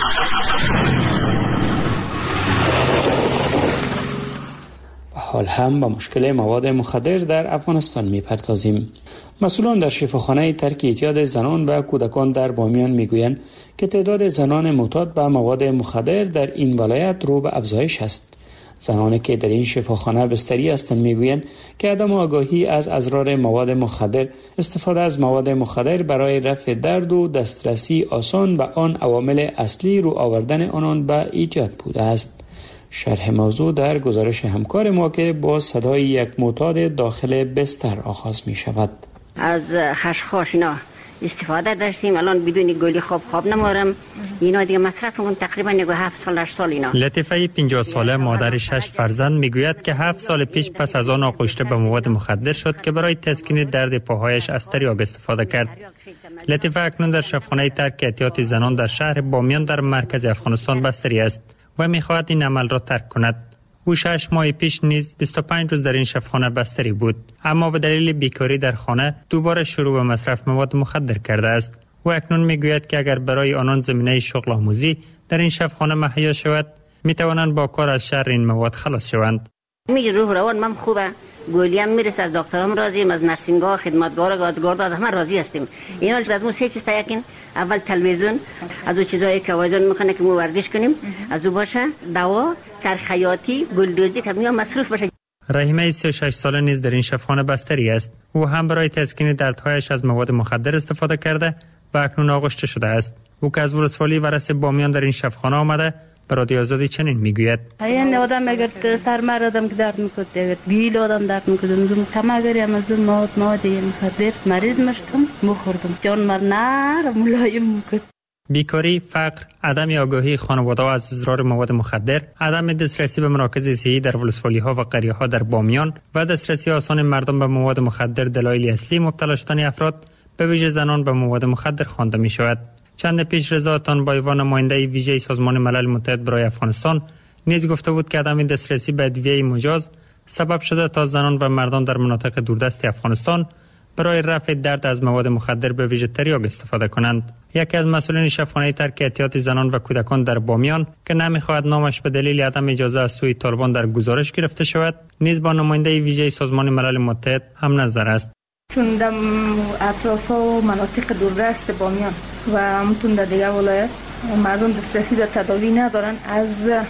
حال هم به مشکل مواد مخدر در افغانستان میپردازیم. مسئولان در شفاخانه ترک اعتیاد زنان و کودکان در بامیان میگویند که تعداد زنان معتاد به مواد مخدر در این ولایت رو به افزایش است. زنانی که در این شفاخانه بستری هستند میگویند که عدم آگاهی از اضرار مواد مخدر، استفاده از مواد مخدر برای رفع درد و دسترسی آسان به آن عوامل اصلی رو آوردن آنان به اعتیاد بوده است. شرح موضوع در گزارش همکار ما که با صدای یک معتاد داخل بستر آغاز می شود. از خشخاش اینا استفاده داشتیم، الان بدون گلی خواب خواب نمارم. اینا دیگه مصرفمون تقریبا یک هفت سال هشت سال اینا. لطیفه پنجاه ساله مادر شش فرزند میگوید که هفت سال پیش پس از آن آغشته به مواد مخدر شد که برای تسکین درد پاهایش از تریاک استفاده کرد. لطیفه اکنون در شفاخانه ترک اعتیاد زنان در شهر بامیان در مرکز افغانستان بستری است و میخواهد این عمل را ترک کند. او شش ماه پیش نیز بیست و پنج روز در این شفاخانه بستری بود، اما به دلیل بیکاری در خانه دوباره شروع به مصرف مواد مخدر کرده است. و اکنون میگوید که اگر برای آنان زمینه شغل آموزی در این شفاخانه مهیا شود، میتوانند با کار از شر این مواد خلاص شوند. میگه روح روان من خوبه، گولیم میرسه، از دکترام راضیم، از نرسینگاه خدمتگار گازگارد از همه راضی هستیم. اینا از ما سه چیز تاکین، اول تلویزیون، از اون چیزایی که وایزون میکنه که ما ورزش کنیم، از اون باشه دوا، چرخ حیاتی، گلدوزی که میام مصروف باشه. رحیمه سی و شش ساله نیز در این شفاخانه بستری است. او هم برای تسکین دردهایش از مواد مخدر استفاده کرده و اکنون آغشته شده است. او که از ولسوالی ورس بامیان در این شفاخانه آمده به رادیو آزادی چنین میگوید: این آدم اگر سر مردم که درد میکنه، اگر بیل آدم درد میکنه، من کم اگریم از اون مواد مواد مخدر مریض میشدم، میخوردم، جان من نر ملایم میکرد. بیکاری، فقر، عدم آگاهی خانواده از اضرار مواد مخدر، عدم دسترسی به مراکز صحی در ولسوالی ها و قریه ها در بامیان و دسترسی آسان مردم به مواد مخدر دلایل اصلی مبتلا شدن افراد به ویژه زنان به مواد مخدر خوانده می شود. چند پیش رضا تانبایوا، نماینده ویژه سازمان ملل متحد برای افغانستان، نیز گفته بود که عدم دسترسی به ادویه مجاز سبب شده تا زنان و مردان در مناطق دوردست افغانستان برای رفع درد از مواد مخدر به ویژه تریاک استفاده کنند. یکی از مسئولین شفاخانه ترک اعتیاد زنان و کودکان در بامیان که نمیخواهد نامش به دلیل عدم اجازه از سوی طالبان در گزارش گرفته شود، نیز با نماینده ویژه سازمان ملل متحد هم نظر است. چون در اطراف و مناطق دوردست بامیان و همتون در دیگر ولایت مردم دسترسی در تداوی ندارن، از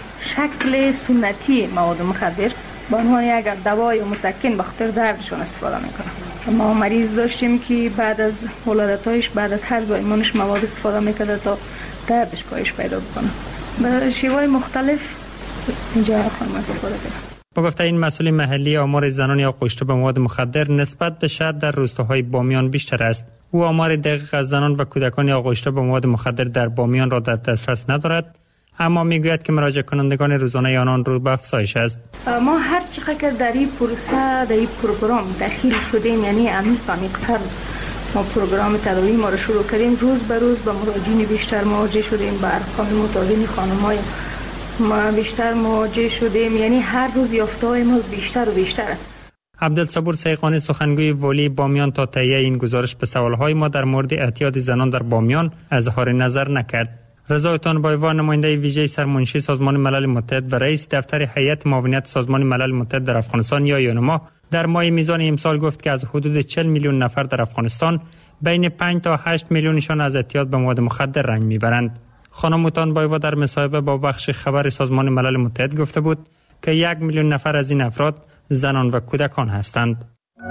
شکل سنتی مواد مخدر به عنوان یک دوای مسکن به خاطر دردشون استفاده میکنن. ما مریض داشتیم که بعد از ولادتایش، بعد از هر زایمانش مواد استفاده میکرده تا دردش کاهش پیدا بکنه. به شیوهای مختلف اینجا خانم استفاده کرد. با گفته این مسئول محلی، آمار زنان آغشته به مواد مخدر نسبت به شهر در روستاهای بامیان بیشتر است. او آمار دقیق از زنان و کودکان آغشته به مواد مخدر در بامیان را در دسترس ندارد، اما میگوید که مراجعه کنندگان روزانه آنان رو به افزایش است. ما هر چقدر در این پروسه، در این پروگرام داخل شدیم، یعنی عمیق عمیق‌تر ما پروگرام تداوی ما رو شروع کردیم، روز به روز با مراجعین بیشتر مواجه شدیم، با ارقام متعادل خانم‌های ما بیشتر مواجه شدیم، یعنی هر روز یافته‌های ما بیشتر و بیشتر است. عبدالصبور سیقانی، سخنگوی والی بامیان، تا تهیه این گزارش به سوالهای ما در مورد اعتیاد زنان در بامیان اظهار نظر نکرد. رضا تانبایوا، نماینده ویژه سرمنشی سازمان ملل متحد و رئیس دفتر هیئت معاونت سازمان ملل متحد در افغانستان یا یونما، در ماه میزان امسال گفت که از حدود چهل میلیون نفر در افغانستان بین پنج تا هشت میلیونشان از اعتیاد به مواد مخدر رنج میبرند. خانم تانبایوا در مصاحبه با بخش خبر سازمان ملل متحد گفته بود که یک میلیون نفر از این افراد زنان و کودکان هستند.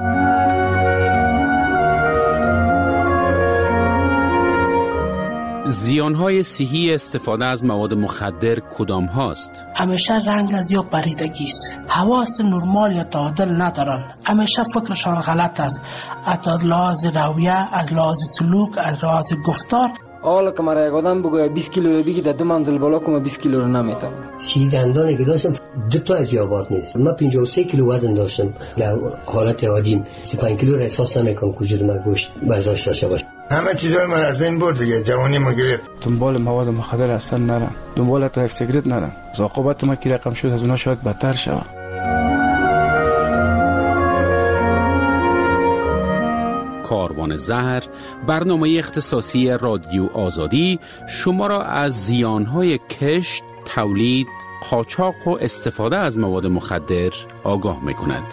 زیانهای صحی استفاده از مواد مخدر کدام هاست؟ همیشه رنگ از یا پریدگی است، حواس نرمال یا تعادل ندارن، همیشه فکرشان غلط است، از لحاظ رویه، از لحاظ سلوک، از لحاظ گفتار. حالا که مرا یک آدم بگوید بیست کیلو رو بگی در دو منزل بالا کنم بیست کیلو رو نمیتونم. سی دندانی که داشتم دو تا از یابات نیست. من پنجاه و سه کیلو وزن داشتم. در حالت عادی سی و پنج کیلو را احساس نمیکنم وجود من گوشت برداشت داشته باشه. همه چیزای من از بین برد دیگه، جوانی ما گرفت. دنبال مواد مخدر اصلا نرم، دنبال تا یک سیگرت نرم. عاقبت ما که رقم شد از اونها شاید بدتر شود. کاروان زهر، برنامه اختصاصی رادیو آزادی شما را از زیانهای کشت، تولید، قاچاق و استفاده از مواد مخدر آگاه می کند.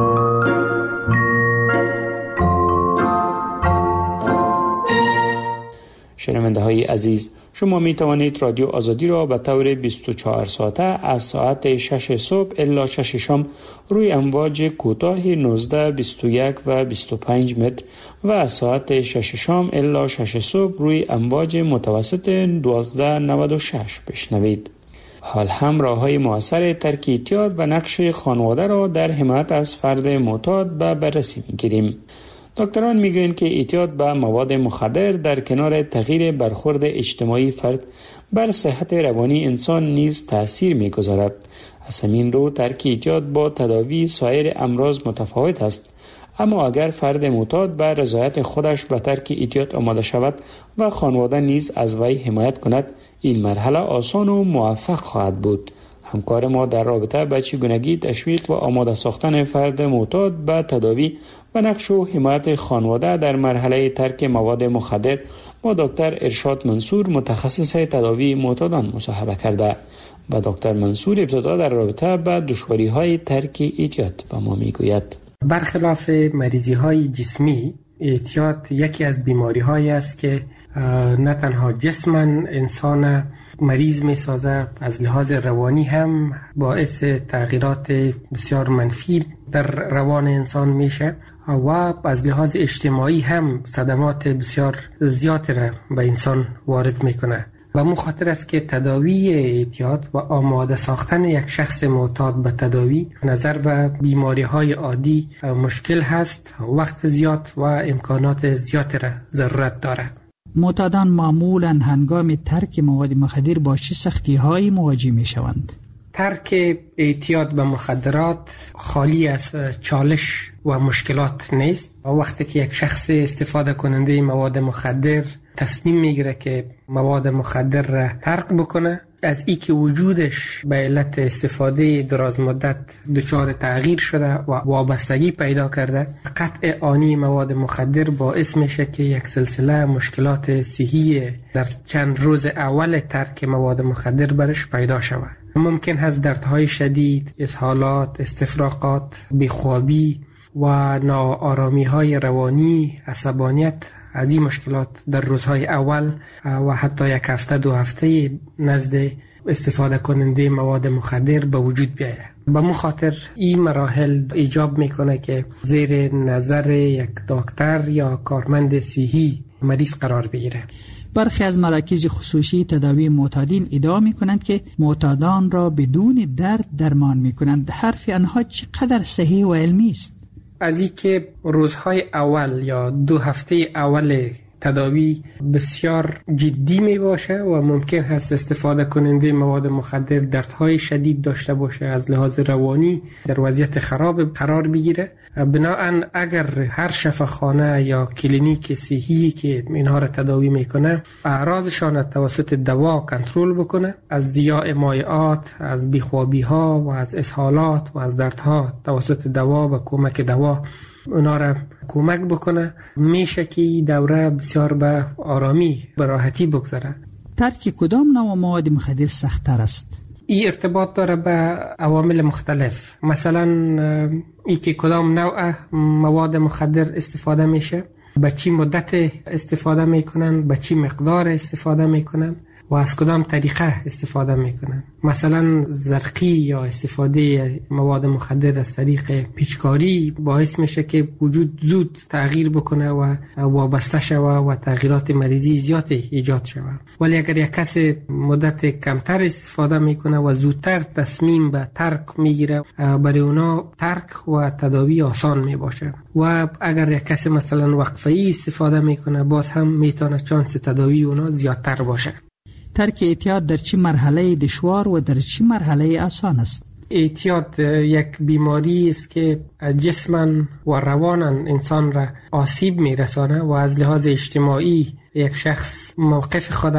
شنونده های عزیز، شما می توانید رادیو آزادی را به طور بیست و چهار ساعته از ساعت شش صبح الی شش شام روی امواج کوتاه نوزده، بیست و یک و بیست و پنج متر و از ساعت شش شام الی شش صبح روی امواج متوسط دوازده نود و شش بشنوید. حال هم راه‌های مؤثر ترک اعتیاد و نقش خانواده را در حمایت از فرد معتاد به بررسی می‌گیریم. دکتران میگویند که اعتیاد به مواد مخدر در کنار تغییر برخورد اجتماعی فرد بر صحت روانی انسان نیز تأثیر می‌گذارد. از همین رو ترک اعتیاد با تداوی سایر امراض متفاوت است. اما اگر فرد معتاد به رضایت خودش به ترک اعتیاد آماده شود و خانواده نیز از وی حمایت کند، این مرحله آسان و موفق خواهد بود. همکار ما در رابطه به چگونگی تشویق و آماده ساختن فرد معتاد به تداوی و نقش و حمایت خانواده در مرحله ترک مواد مخدر با دکتر ارشاد منصور، متخصص تداوی معتادان، مصاحبه کرده. و دکتر منصور ابتدا در رابطه به دشواری‌های ترک اعتیاد به ما میگوید. برخلاف مریضی های جسمی، اعتیاد یکی از بیماری هایی است که نه تنها جسماً انسان مریض می سازه، از لحاظ روانی هم باعث تغییرات بسیار منفی در روان انسان میشه و از لحاظ اجتماعی هم صدمات بسیار زیادی را به انسان وارد میکنه. و مو خاطر است که تداوی اعتیاد و آماده ساختن یک شخص معتاد به تداوی نظر به بیماری های عادی مشکل هست، وقت زیاد و امکانات زیادی را ضرورت داره. معتادان معمولاً هنگام ترک مواد مخدر با چه سختی‌هایی مواجه می‌شوند؟ ترک اعتیاد به مخدرات خالی از چالش و مشکلات نیست. وقتی که یک شخص استفاده کننده مواد مخدر تصمیم میگیره که مواد مخدر را ترک بکنه، از ای که وجودش به علت استفاده دراز مدت دچار تغییر شده و وابستگی پیدا کرده، قطع آنی مواد مخدر باعث میشه که یک سلسله مشکلات صحی در چند روز اول ترک مواد مخدر برش پیدا شود. ممکن هست دردهای شدید، اسهالات، استفراغات، بیخوابی و ناآرامی‌های روانی، عصبانیت از این مشکلات در روزهای اول و حتی یک هفته دو هفته نزد استفاده کننده مواد مخدر به وجود بیاید. به مو خاطر این مراحل ایجاب میکنه که زیر نظر یک دکتر یا کارمند صحی مریض قرار بگیره. برخی از مراکز خصوصی تداوی معتادین ادعا میکنند که معتادان را بدون درد درمان میکنند. حرف آنها چقدر صحیح و علمی است؟ از این که روزهای اول یا دو هفته اول تداوی بسیار جدی می باشه و ممکن هست استفاده کننده مواد مخدر دردهای شدید داشته باشه، از لحاظ روانی در وضعیت خراب قرار بگیره. بنابراین اگر هر شفاخانه یا کلینیک صحی که اینها را تداوی میکنه اعراضشان توسط دوا کنترل بکنه، از ضیاع مایعات، از بیخوابی ها و از اسهالات و از دردها توسط دوا و کمک دوا اونا را کمک بکنه، میشه که دوره بسیار به آرامی به راحتی بگذره. ترک کدام نوع مواد مخدر سخت‌تر است؟ این ارتباط داره به عوامل مختلف. مثلا ای که کدام نوع مواد مخدر استفاده میشه، به چی مدت استفاده میکنن، به چی مقدار استفاده میکنن و از کدام طریقه استفاده میکنن. مثلا زرقی یا استفاده مواد مخدر از طریق پیچکاری باعث میشه که وجود زود تغییر بکنه و وابسته شوه و تغییرات مریضی زیاد ایجاد شوه. ولی اگر یک کس مدت کمتر استفاده میکنه و زودتر تصمیم به ترک میگیره، برای اونا ترک و تداوی آسان میباشه. و اگر یک کس مثلا وقفه‌ای استفاده میکنه، باز هم میتونه چانس تداوی اونا زیادتر باشه. ترک اعتیاد در چه مرحله دشوار و در چه مرحله آسان است؟ اعتیاد یک بیماری است که جسماً و رواناً انسان را آسیب میرسانه و از لحاظ اجتماعی یک شخص موقف خود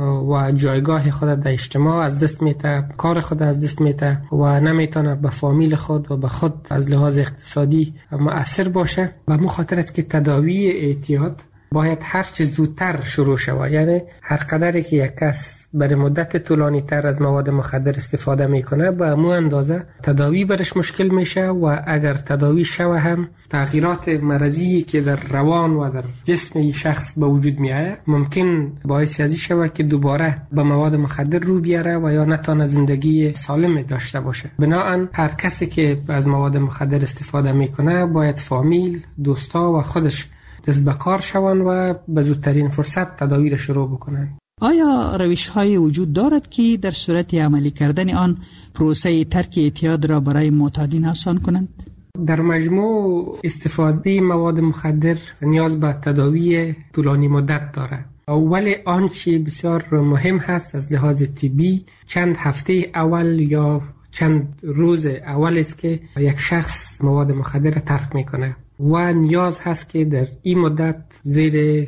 و جایگاه خود در اجتماع از دست میده، کار خود از دست میده و نمیتونه به فامیل خود و به خود از لحاظ اقتصادی مؤثر باشه. و مخاطر است که تداوی اعتیاد باید هر چه زودتر شروع شود. یعنی هر قدری که یک کس برای مدت طولانی تر از مواد مخدر استفاده میکنه به همون اندازه تداوی برش مشکل میشه و اگر تداوی شود هم تغییرات مرضی که در روان و در جسم شخص به وجود میاد ممکن باعث ازی شود که دوباره به مواد مخدر رو بیاره و یا نتونه زندگی سالم داشته باشه. بنابراین هر کسی که از مواد مخدر استفاده میکنه باید فامیل، دوستا و خودش دست به کار شوند و به زودترین فرصت تداوی را شروع بکنند. آیا روش های وجود دارد که در صورت عملی کردن آن پروسه ترک اعتیاد را برای معتادین آسان کنند؟ در مجموع استفاده مواد مخدر نیاز به تداوی طولانی مدت دارد. ولی آنچه بسیار مهم هست از لحاظ طبی چند هفته اول یا چند روز اول است که یک شخص مواد مخدر ترک میکنه و نیاز هست که در این مدت زیر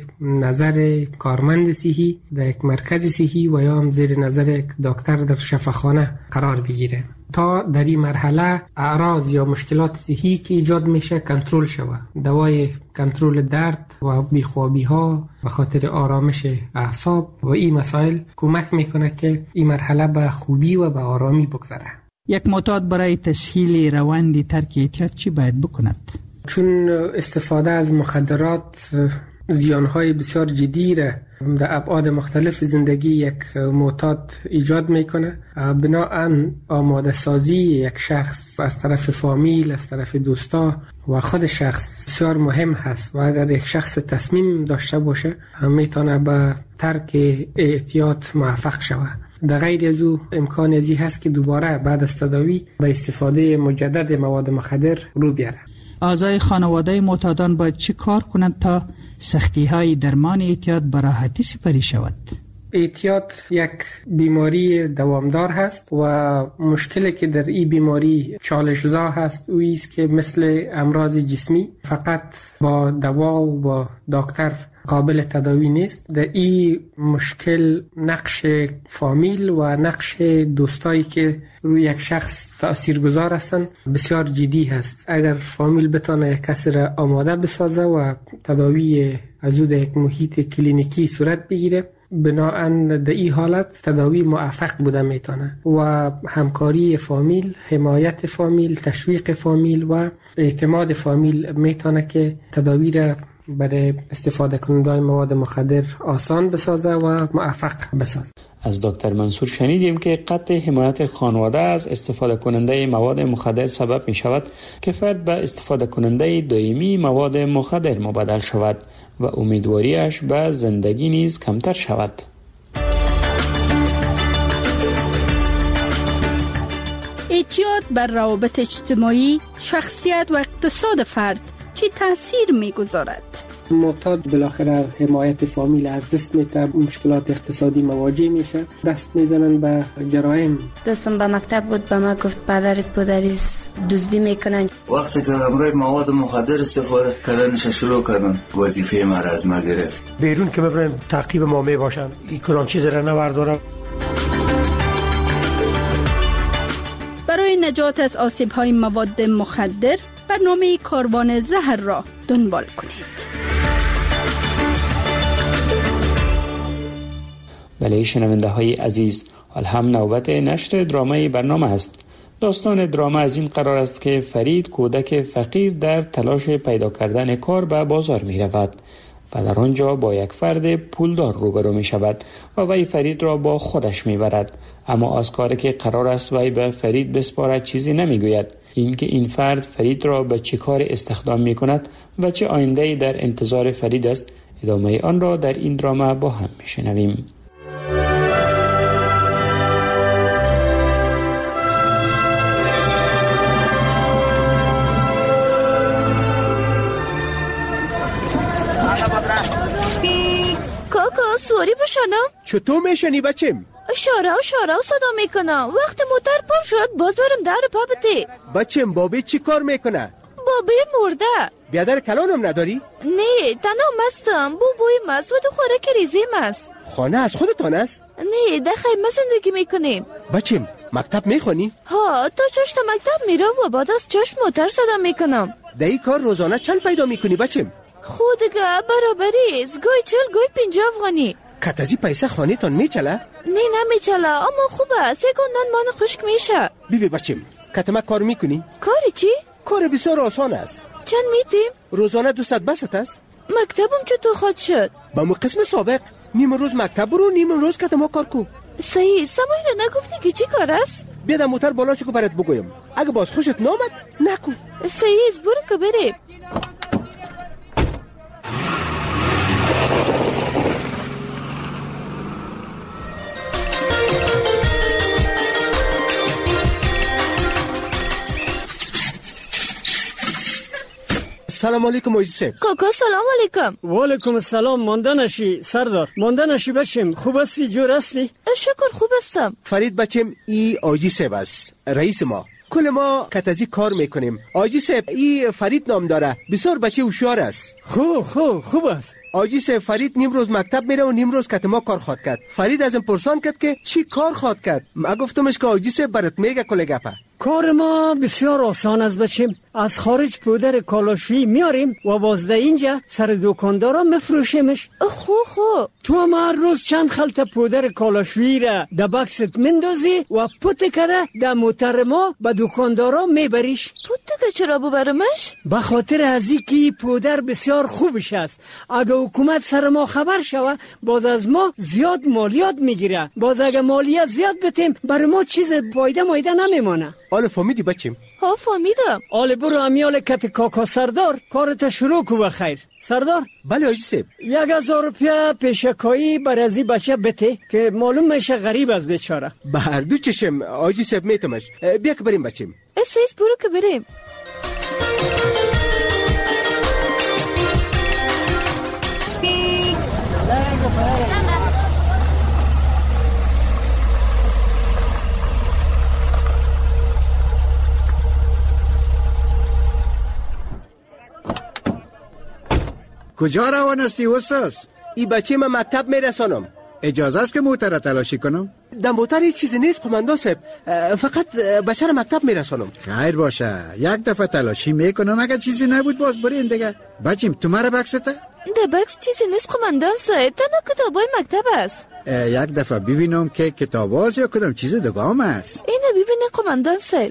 نظر کارمند صحی در یک مرکز صحی و یا هم زیر نظر یک دکتر در شفاخانه قرار بگیره تا در این مرحله اعراض یا مشکلات صحی که ایجاد میشه کنترل شود. دوای کنترل درد و بیخوابی ها به خاطر آرامش اعصاب و این مسائل کمک میکنه که این مرحله به خوبی و به آرامی بگذره. یک معتاد برای تسهیل روند ترک اعتیاد چی باید بکند؟ چون استفاده از مخدرات زیانهای بسیار جدی را در ابعاد مختلف زندگی یک معتاد ایجاد میکنه. بنابراین آماده سازی یک شخص از طرف فامیل، از طرف دوستا و خود شخص بسیار مهم هست و اگر یک شخص تصمیم داشته باشه میتونه به ترک اعتیاد موفق شود. در غیر از او امکان ازی هست که دوباره بعد از تداوی به استفاده مجدد مواد مخدر رو بیاره. اعضای خانواده معتادان باید چی کار کنند تا سختی های درمان اعتیاد به راحتی سپری شود؟ اعتیاد یک بیماری دوامدار هست و مشکلی که در این بیماری چالشزا هست او است که مثل امراض جسمی فقط با دوا و با دکتر قابل تداوی نیست. در این مشکل نقش فامیل و نقش دوستایی که روی یک شخص تاثیرگذار هستند بسیار جدی هست. اگر فامیل بتونه یک کسی را آماده بسازه و تداوی از او در یک محیط کلینیکی صورت بگیره بناهن در این حالت تداوی موفق بوده میتونه و همکاری فامیل، حمایت فامیل، تشویق فامیل و اعتماد فامیل میتونه که تداوی را برای استفاده کننده مواد مخدر آسان بسازه و موفق بسازه. از دکتر منصور شنیدیم که قطع حمایت خانواده از استفاده کننده مواد مخدر سبب می شود که فرد به استفاده کننده دائمی مواد مخدر مبدل شود و امیدواریش به زندگی نیز کمتر شود. اعتیاد بر روابط اجتماعی، شخصیت و اقتصاد فرد چی تاثیر میگذارد؟ معتاد بالاخره حمایت فامیل از دست میده، مشکلات اقتصادی مواجه میشه، دست میزنن به جرایم. دوستم به مکتب بود به ما گفت پدرت پدریس دزدی میکنن. وقتی که امروی مواد مخدر استفاده کردنش شروع کردن وظیفه ما را از ما گرفت. بیرون که ببرن تعقیب ما میباشن این کدام چیز را نوردارم. برای نجات از آسیب‌های مواد مخدر برنامه کاروان زهر را دنبال کنید. بله شنونده های عزیز، حال هم نوبت نشر درامای برنامه است. داستان دراما از این قرار است که فرید کودک فقیر در تلاش پیدا کردن کار به بازار می رود و در آنجا با یک فرد پولدار روبرو می شود و وی فرید را با خودش می برد. اما از کاری که قرار است وی به فرید بسپارد چیزی نمی گوید. اینکه این فرد فرید را به چه کار استخدام می کند و چه آینده‌ای در انتظار فرید است، ادامه آن را در این دراما با هم می شنویم. کاکا سواری بشنم؟ چطور میشنی بچم؟ شارع شارع صدا میکنم. وقت موتر پر شد باز برم در پا بده. بچم بابی چی کار میکنه؟ بابی مرده. بیادر کلانم نداری؟ نه تنها مستم. بو بوی مست و دو خوراک ریزیم است. خانه از خودتان است؟ نه ده خیمه زندگی میکنیم. بچم مکتب میخونی؟ ها تا چشت مکتب میرم و بعد از چشم موتر صدا میکنم. ده ای کار روزانه چند پیدا میکنی بچم؟ خودگه برابری است. گوی چل گوی پینجا افغانی. کتازی پیسه خانه تان میچله؟ نه نمیچله اما خوبه. سه گندان مان خشک میشه. بیبی بچم کتما کار میکنی؟ کاری چی؟ کار بسیار آسان است. چند میتیم؟ روزانه دو ساعت بست است. مکتبم چطور خود شد؟ با مو قسم سابق نیم روز مکتب برو نیم روز کتما کار کو. صحیح. سمایی را نگفتی که چی کار است؟ بیادم موتر بالا شو که برات بگویم. اگه باز خوشت نامد نکو. صحیح برو که بریم. سلام علیکم آجی صاحب. کاکا سلام علیکم. و علیکم السلام. مانده نشی سردار. مانده نشی بچم. خوب هستی؟ جور هستی؟ شکر خوب هستم. فرید بچم ای آجی صاحب است. رئیس ما. کل ما کتازی کار میکنیم. آجی صاحب ای فرید نام داره. بسیار بچه هوشیار است. خوب خوب خوب است. آجی صاحب فرید نیم روز مکتب میره و نیم روز کتما کار خواد کرد. فرید ازم پرسان کرد که چی کار خواد کرد. ما گفتمش که آجی صاحب برات میگه کل گپه. کار ما بسیار آسان است بچم. از خارج پودر کالاشویی میاریم و بازده اینجا سر دکاندارا مفروشیمش. خو خو تو هم هر روز چند خلطه پودر کالاشویی را در بکست مندازی و پوت کده در موتر ما به دکاندارا میبریش. پوت که چرا ببرمش؟ به خاطر از اینکه پودر بسیار خوبش است. اگه حکومت سر ما خبر شوه باز از ما زیاد مالیات میگیره. باز اگه مالیات زیاد بتیم برای ما چیز پایده مایده نمیمانه. آله فهمیدی بچم؟ ها فهمیدم. آله برو امیال کت کاکا سردار کارت شروع کو بخیر. سردار؟ بله آجی صاحب. یک هزار روپیه پیشکایی بر از این بچه بته که معلوم میشه غریب از بیچاره. به هر دو چشم آجی صاحب میتمش. بیا که بریم بچم. اسیس برو که بریم. کجا روان هستی استاد؟ ای بچه من مکتب میرسانم. اجازه است که موتر تلاشی کنم؟ در موتر هیچ چیزی نیست قماندان صاحب. فقط بچه را مکتب میرسانم. خیر باشه یک دفعه تلاشی میکنم اگر چیزی نبود باز برین دیگه. بچیم تو مرا بکسته؟ ده بکس چیزی نیست قماندان صاحب. تنها کتابای مکتب است. یک دفعه ببینم که کتاب است یا کدام چیز دگام است. اینو ببینه قماندان صاحب.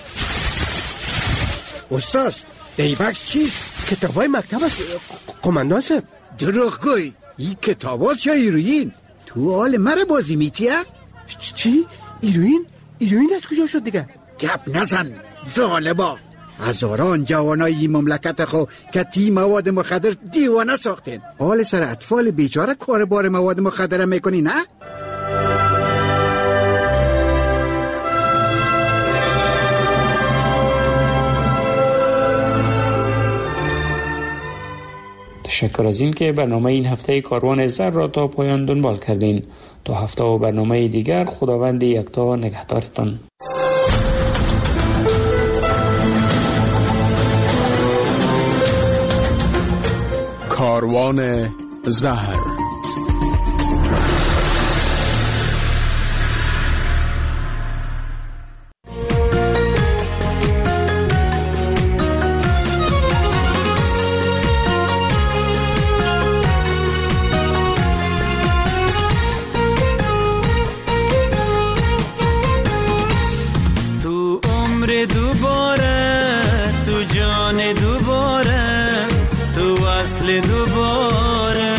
استاد ای بکس چیست؟ کتابای مکتب است قماندان صاحب. دروغگوی. این کتاب است یا هیروئین؟ تو حال مرا بازی میتیه؟ چی؟ هیروئین؟ هیروئین از کجا شد دیگه؟ گپ نزن ظالما. هزاران جوانای این مملکت خو که تی مواد مخدر دیوانه ساختین. حال سر اطفال بیچاره کار بار مواد مخدر میکنی نه؟ تشکر از این که برنامه این هفته کاروان زر را تا پایان دنبال کردین. تا هفته و برنامه دیگر خداوند یکتا نگهدارتان. کاروان زهر. دوباره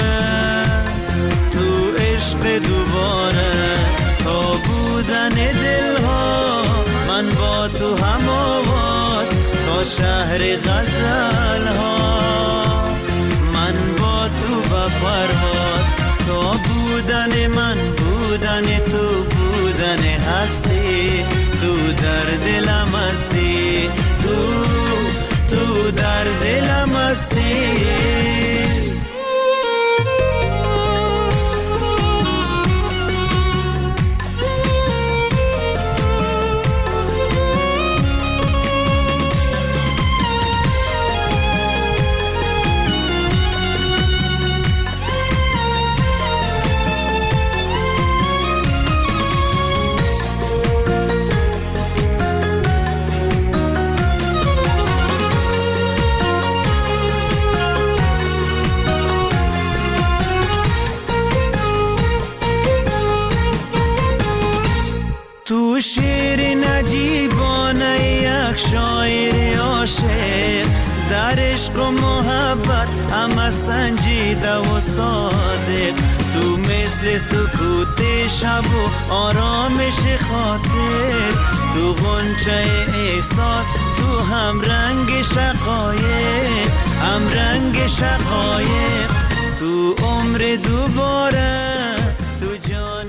تو عشق دوباره تا بودن دلها من با تو هم آواز تا شهر غزل ها من با تو با پرواز تا بودن من بودن تو بودن هستی تو در دلم هستی تو تو در دلم هستی تو شعر نجیبانه یک شاعر عاشق، در عشق و محبت همه سنجیده و صادق. تو مثل سکوت شب و آرامش خاطر، تو غنچه احساس، تو هم رنگ شقایق، هم رنگ شقایق. تو عمر دوباره، تو جان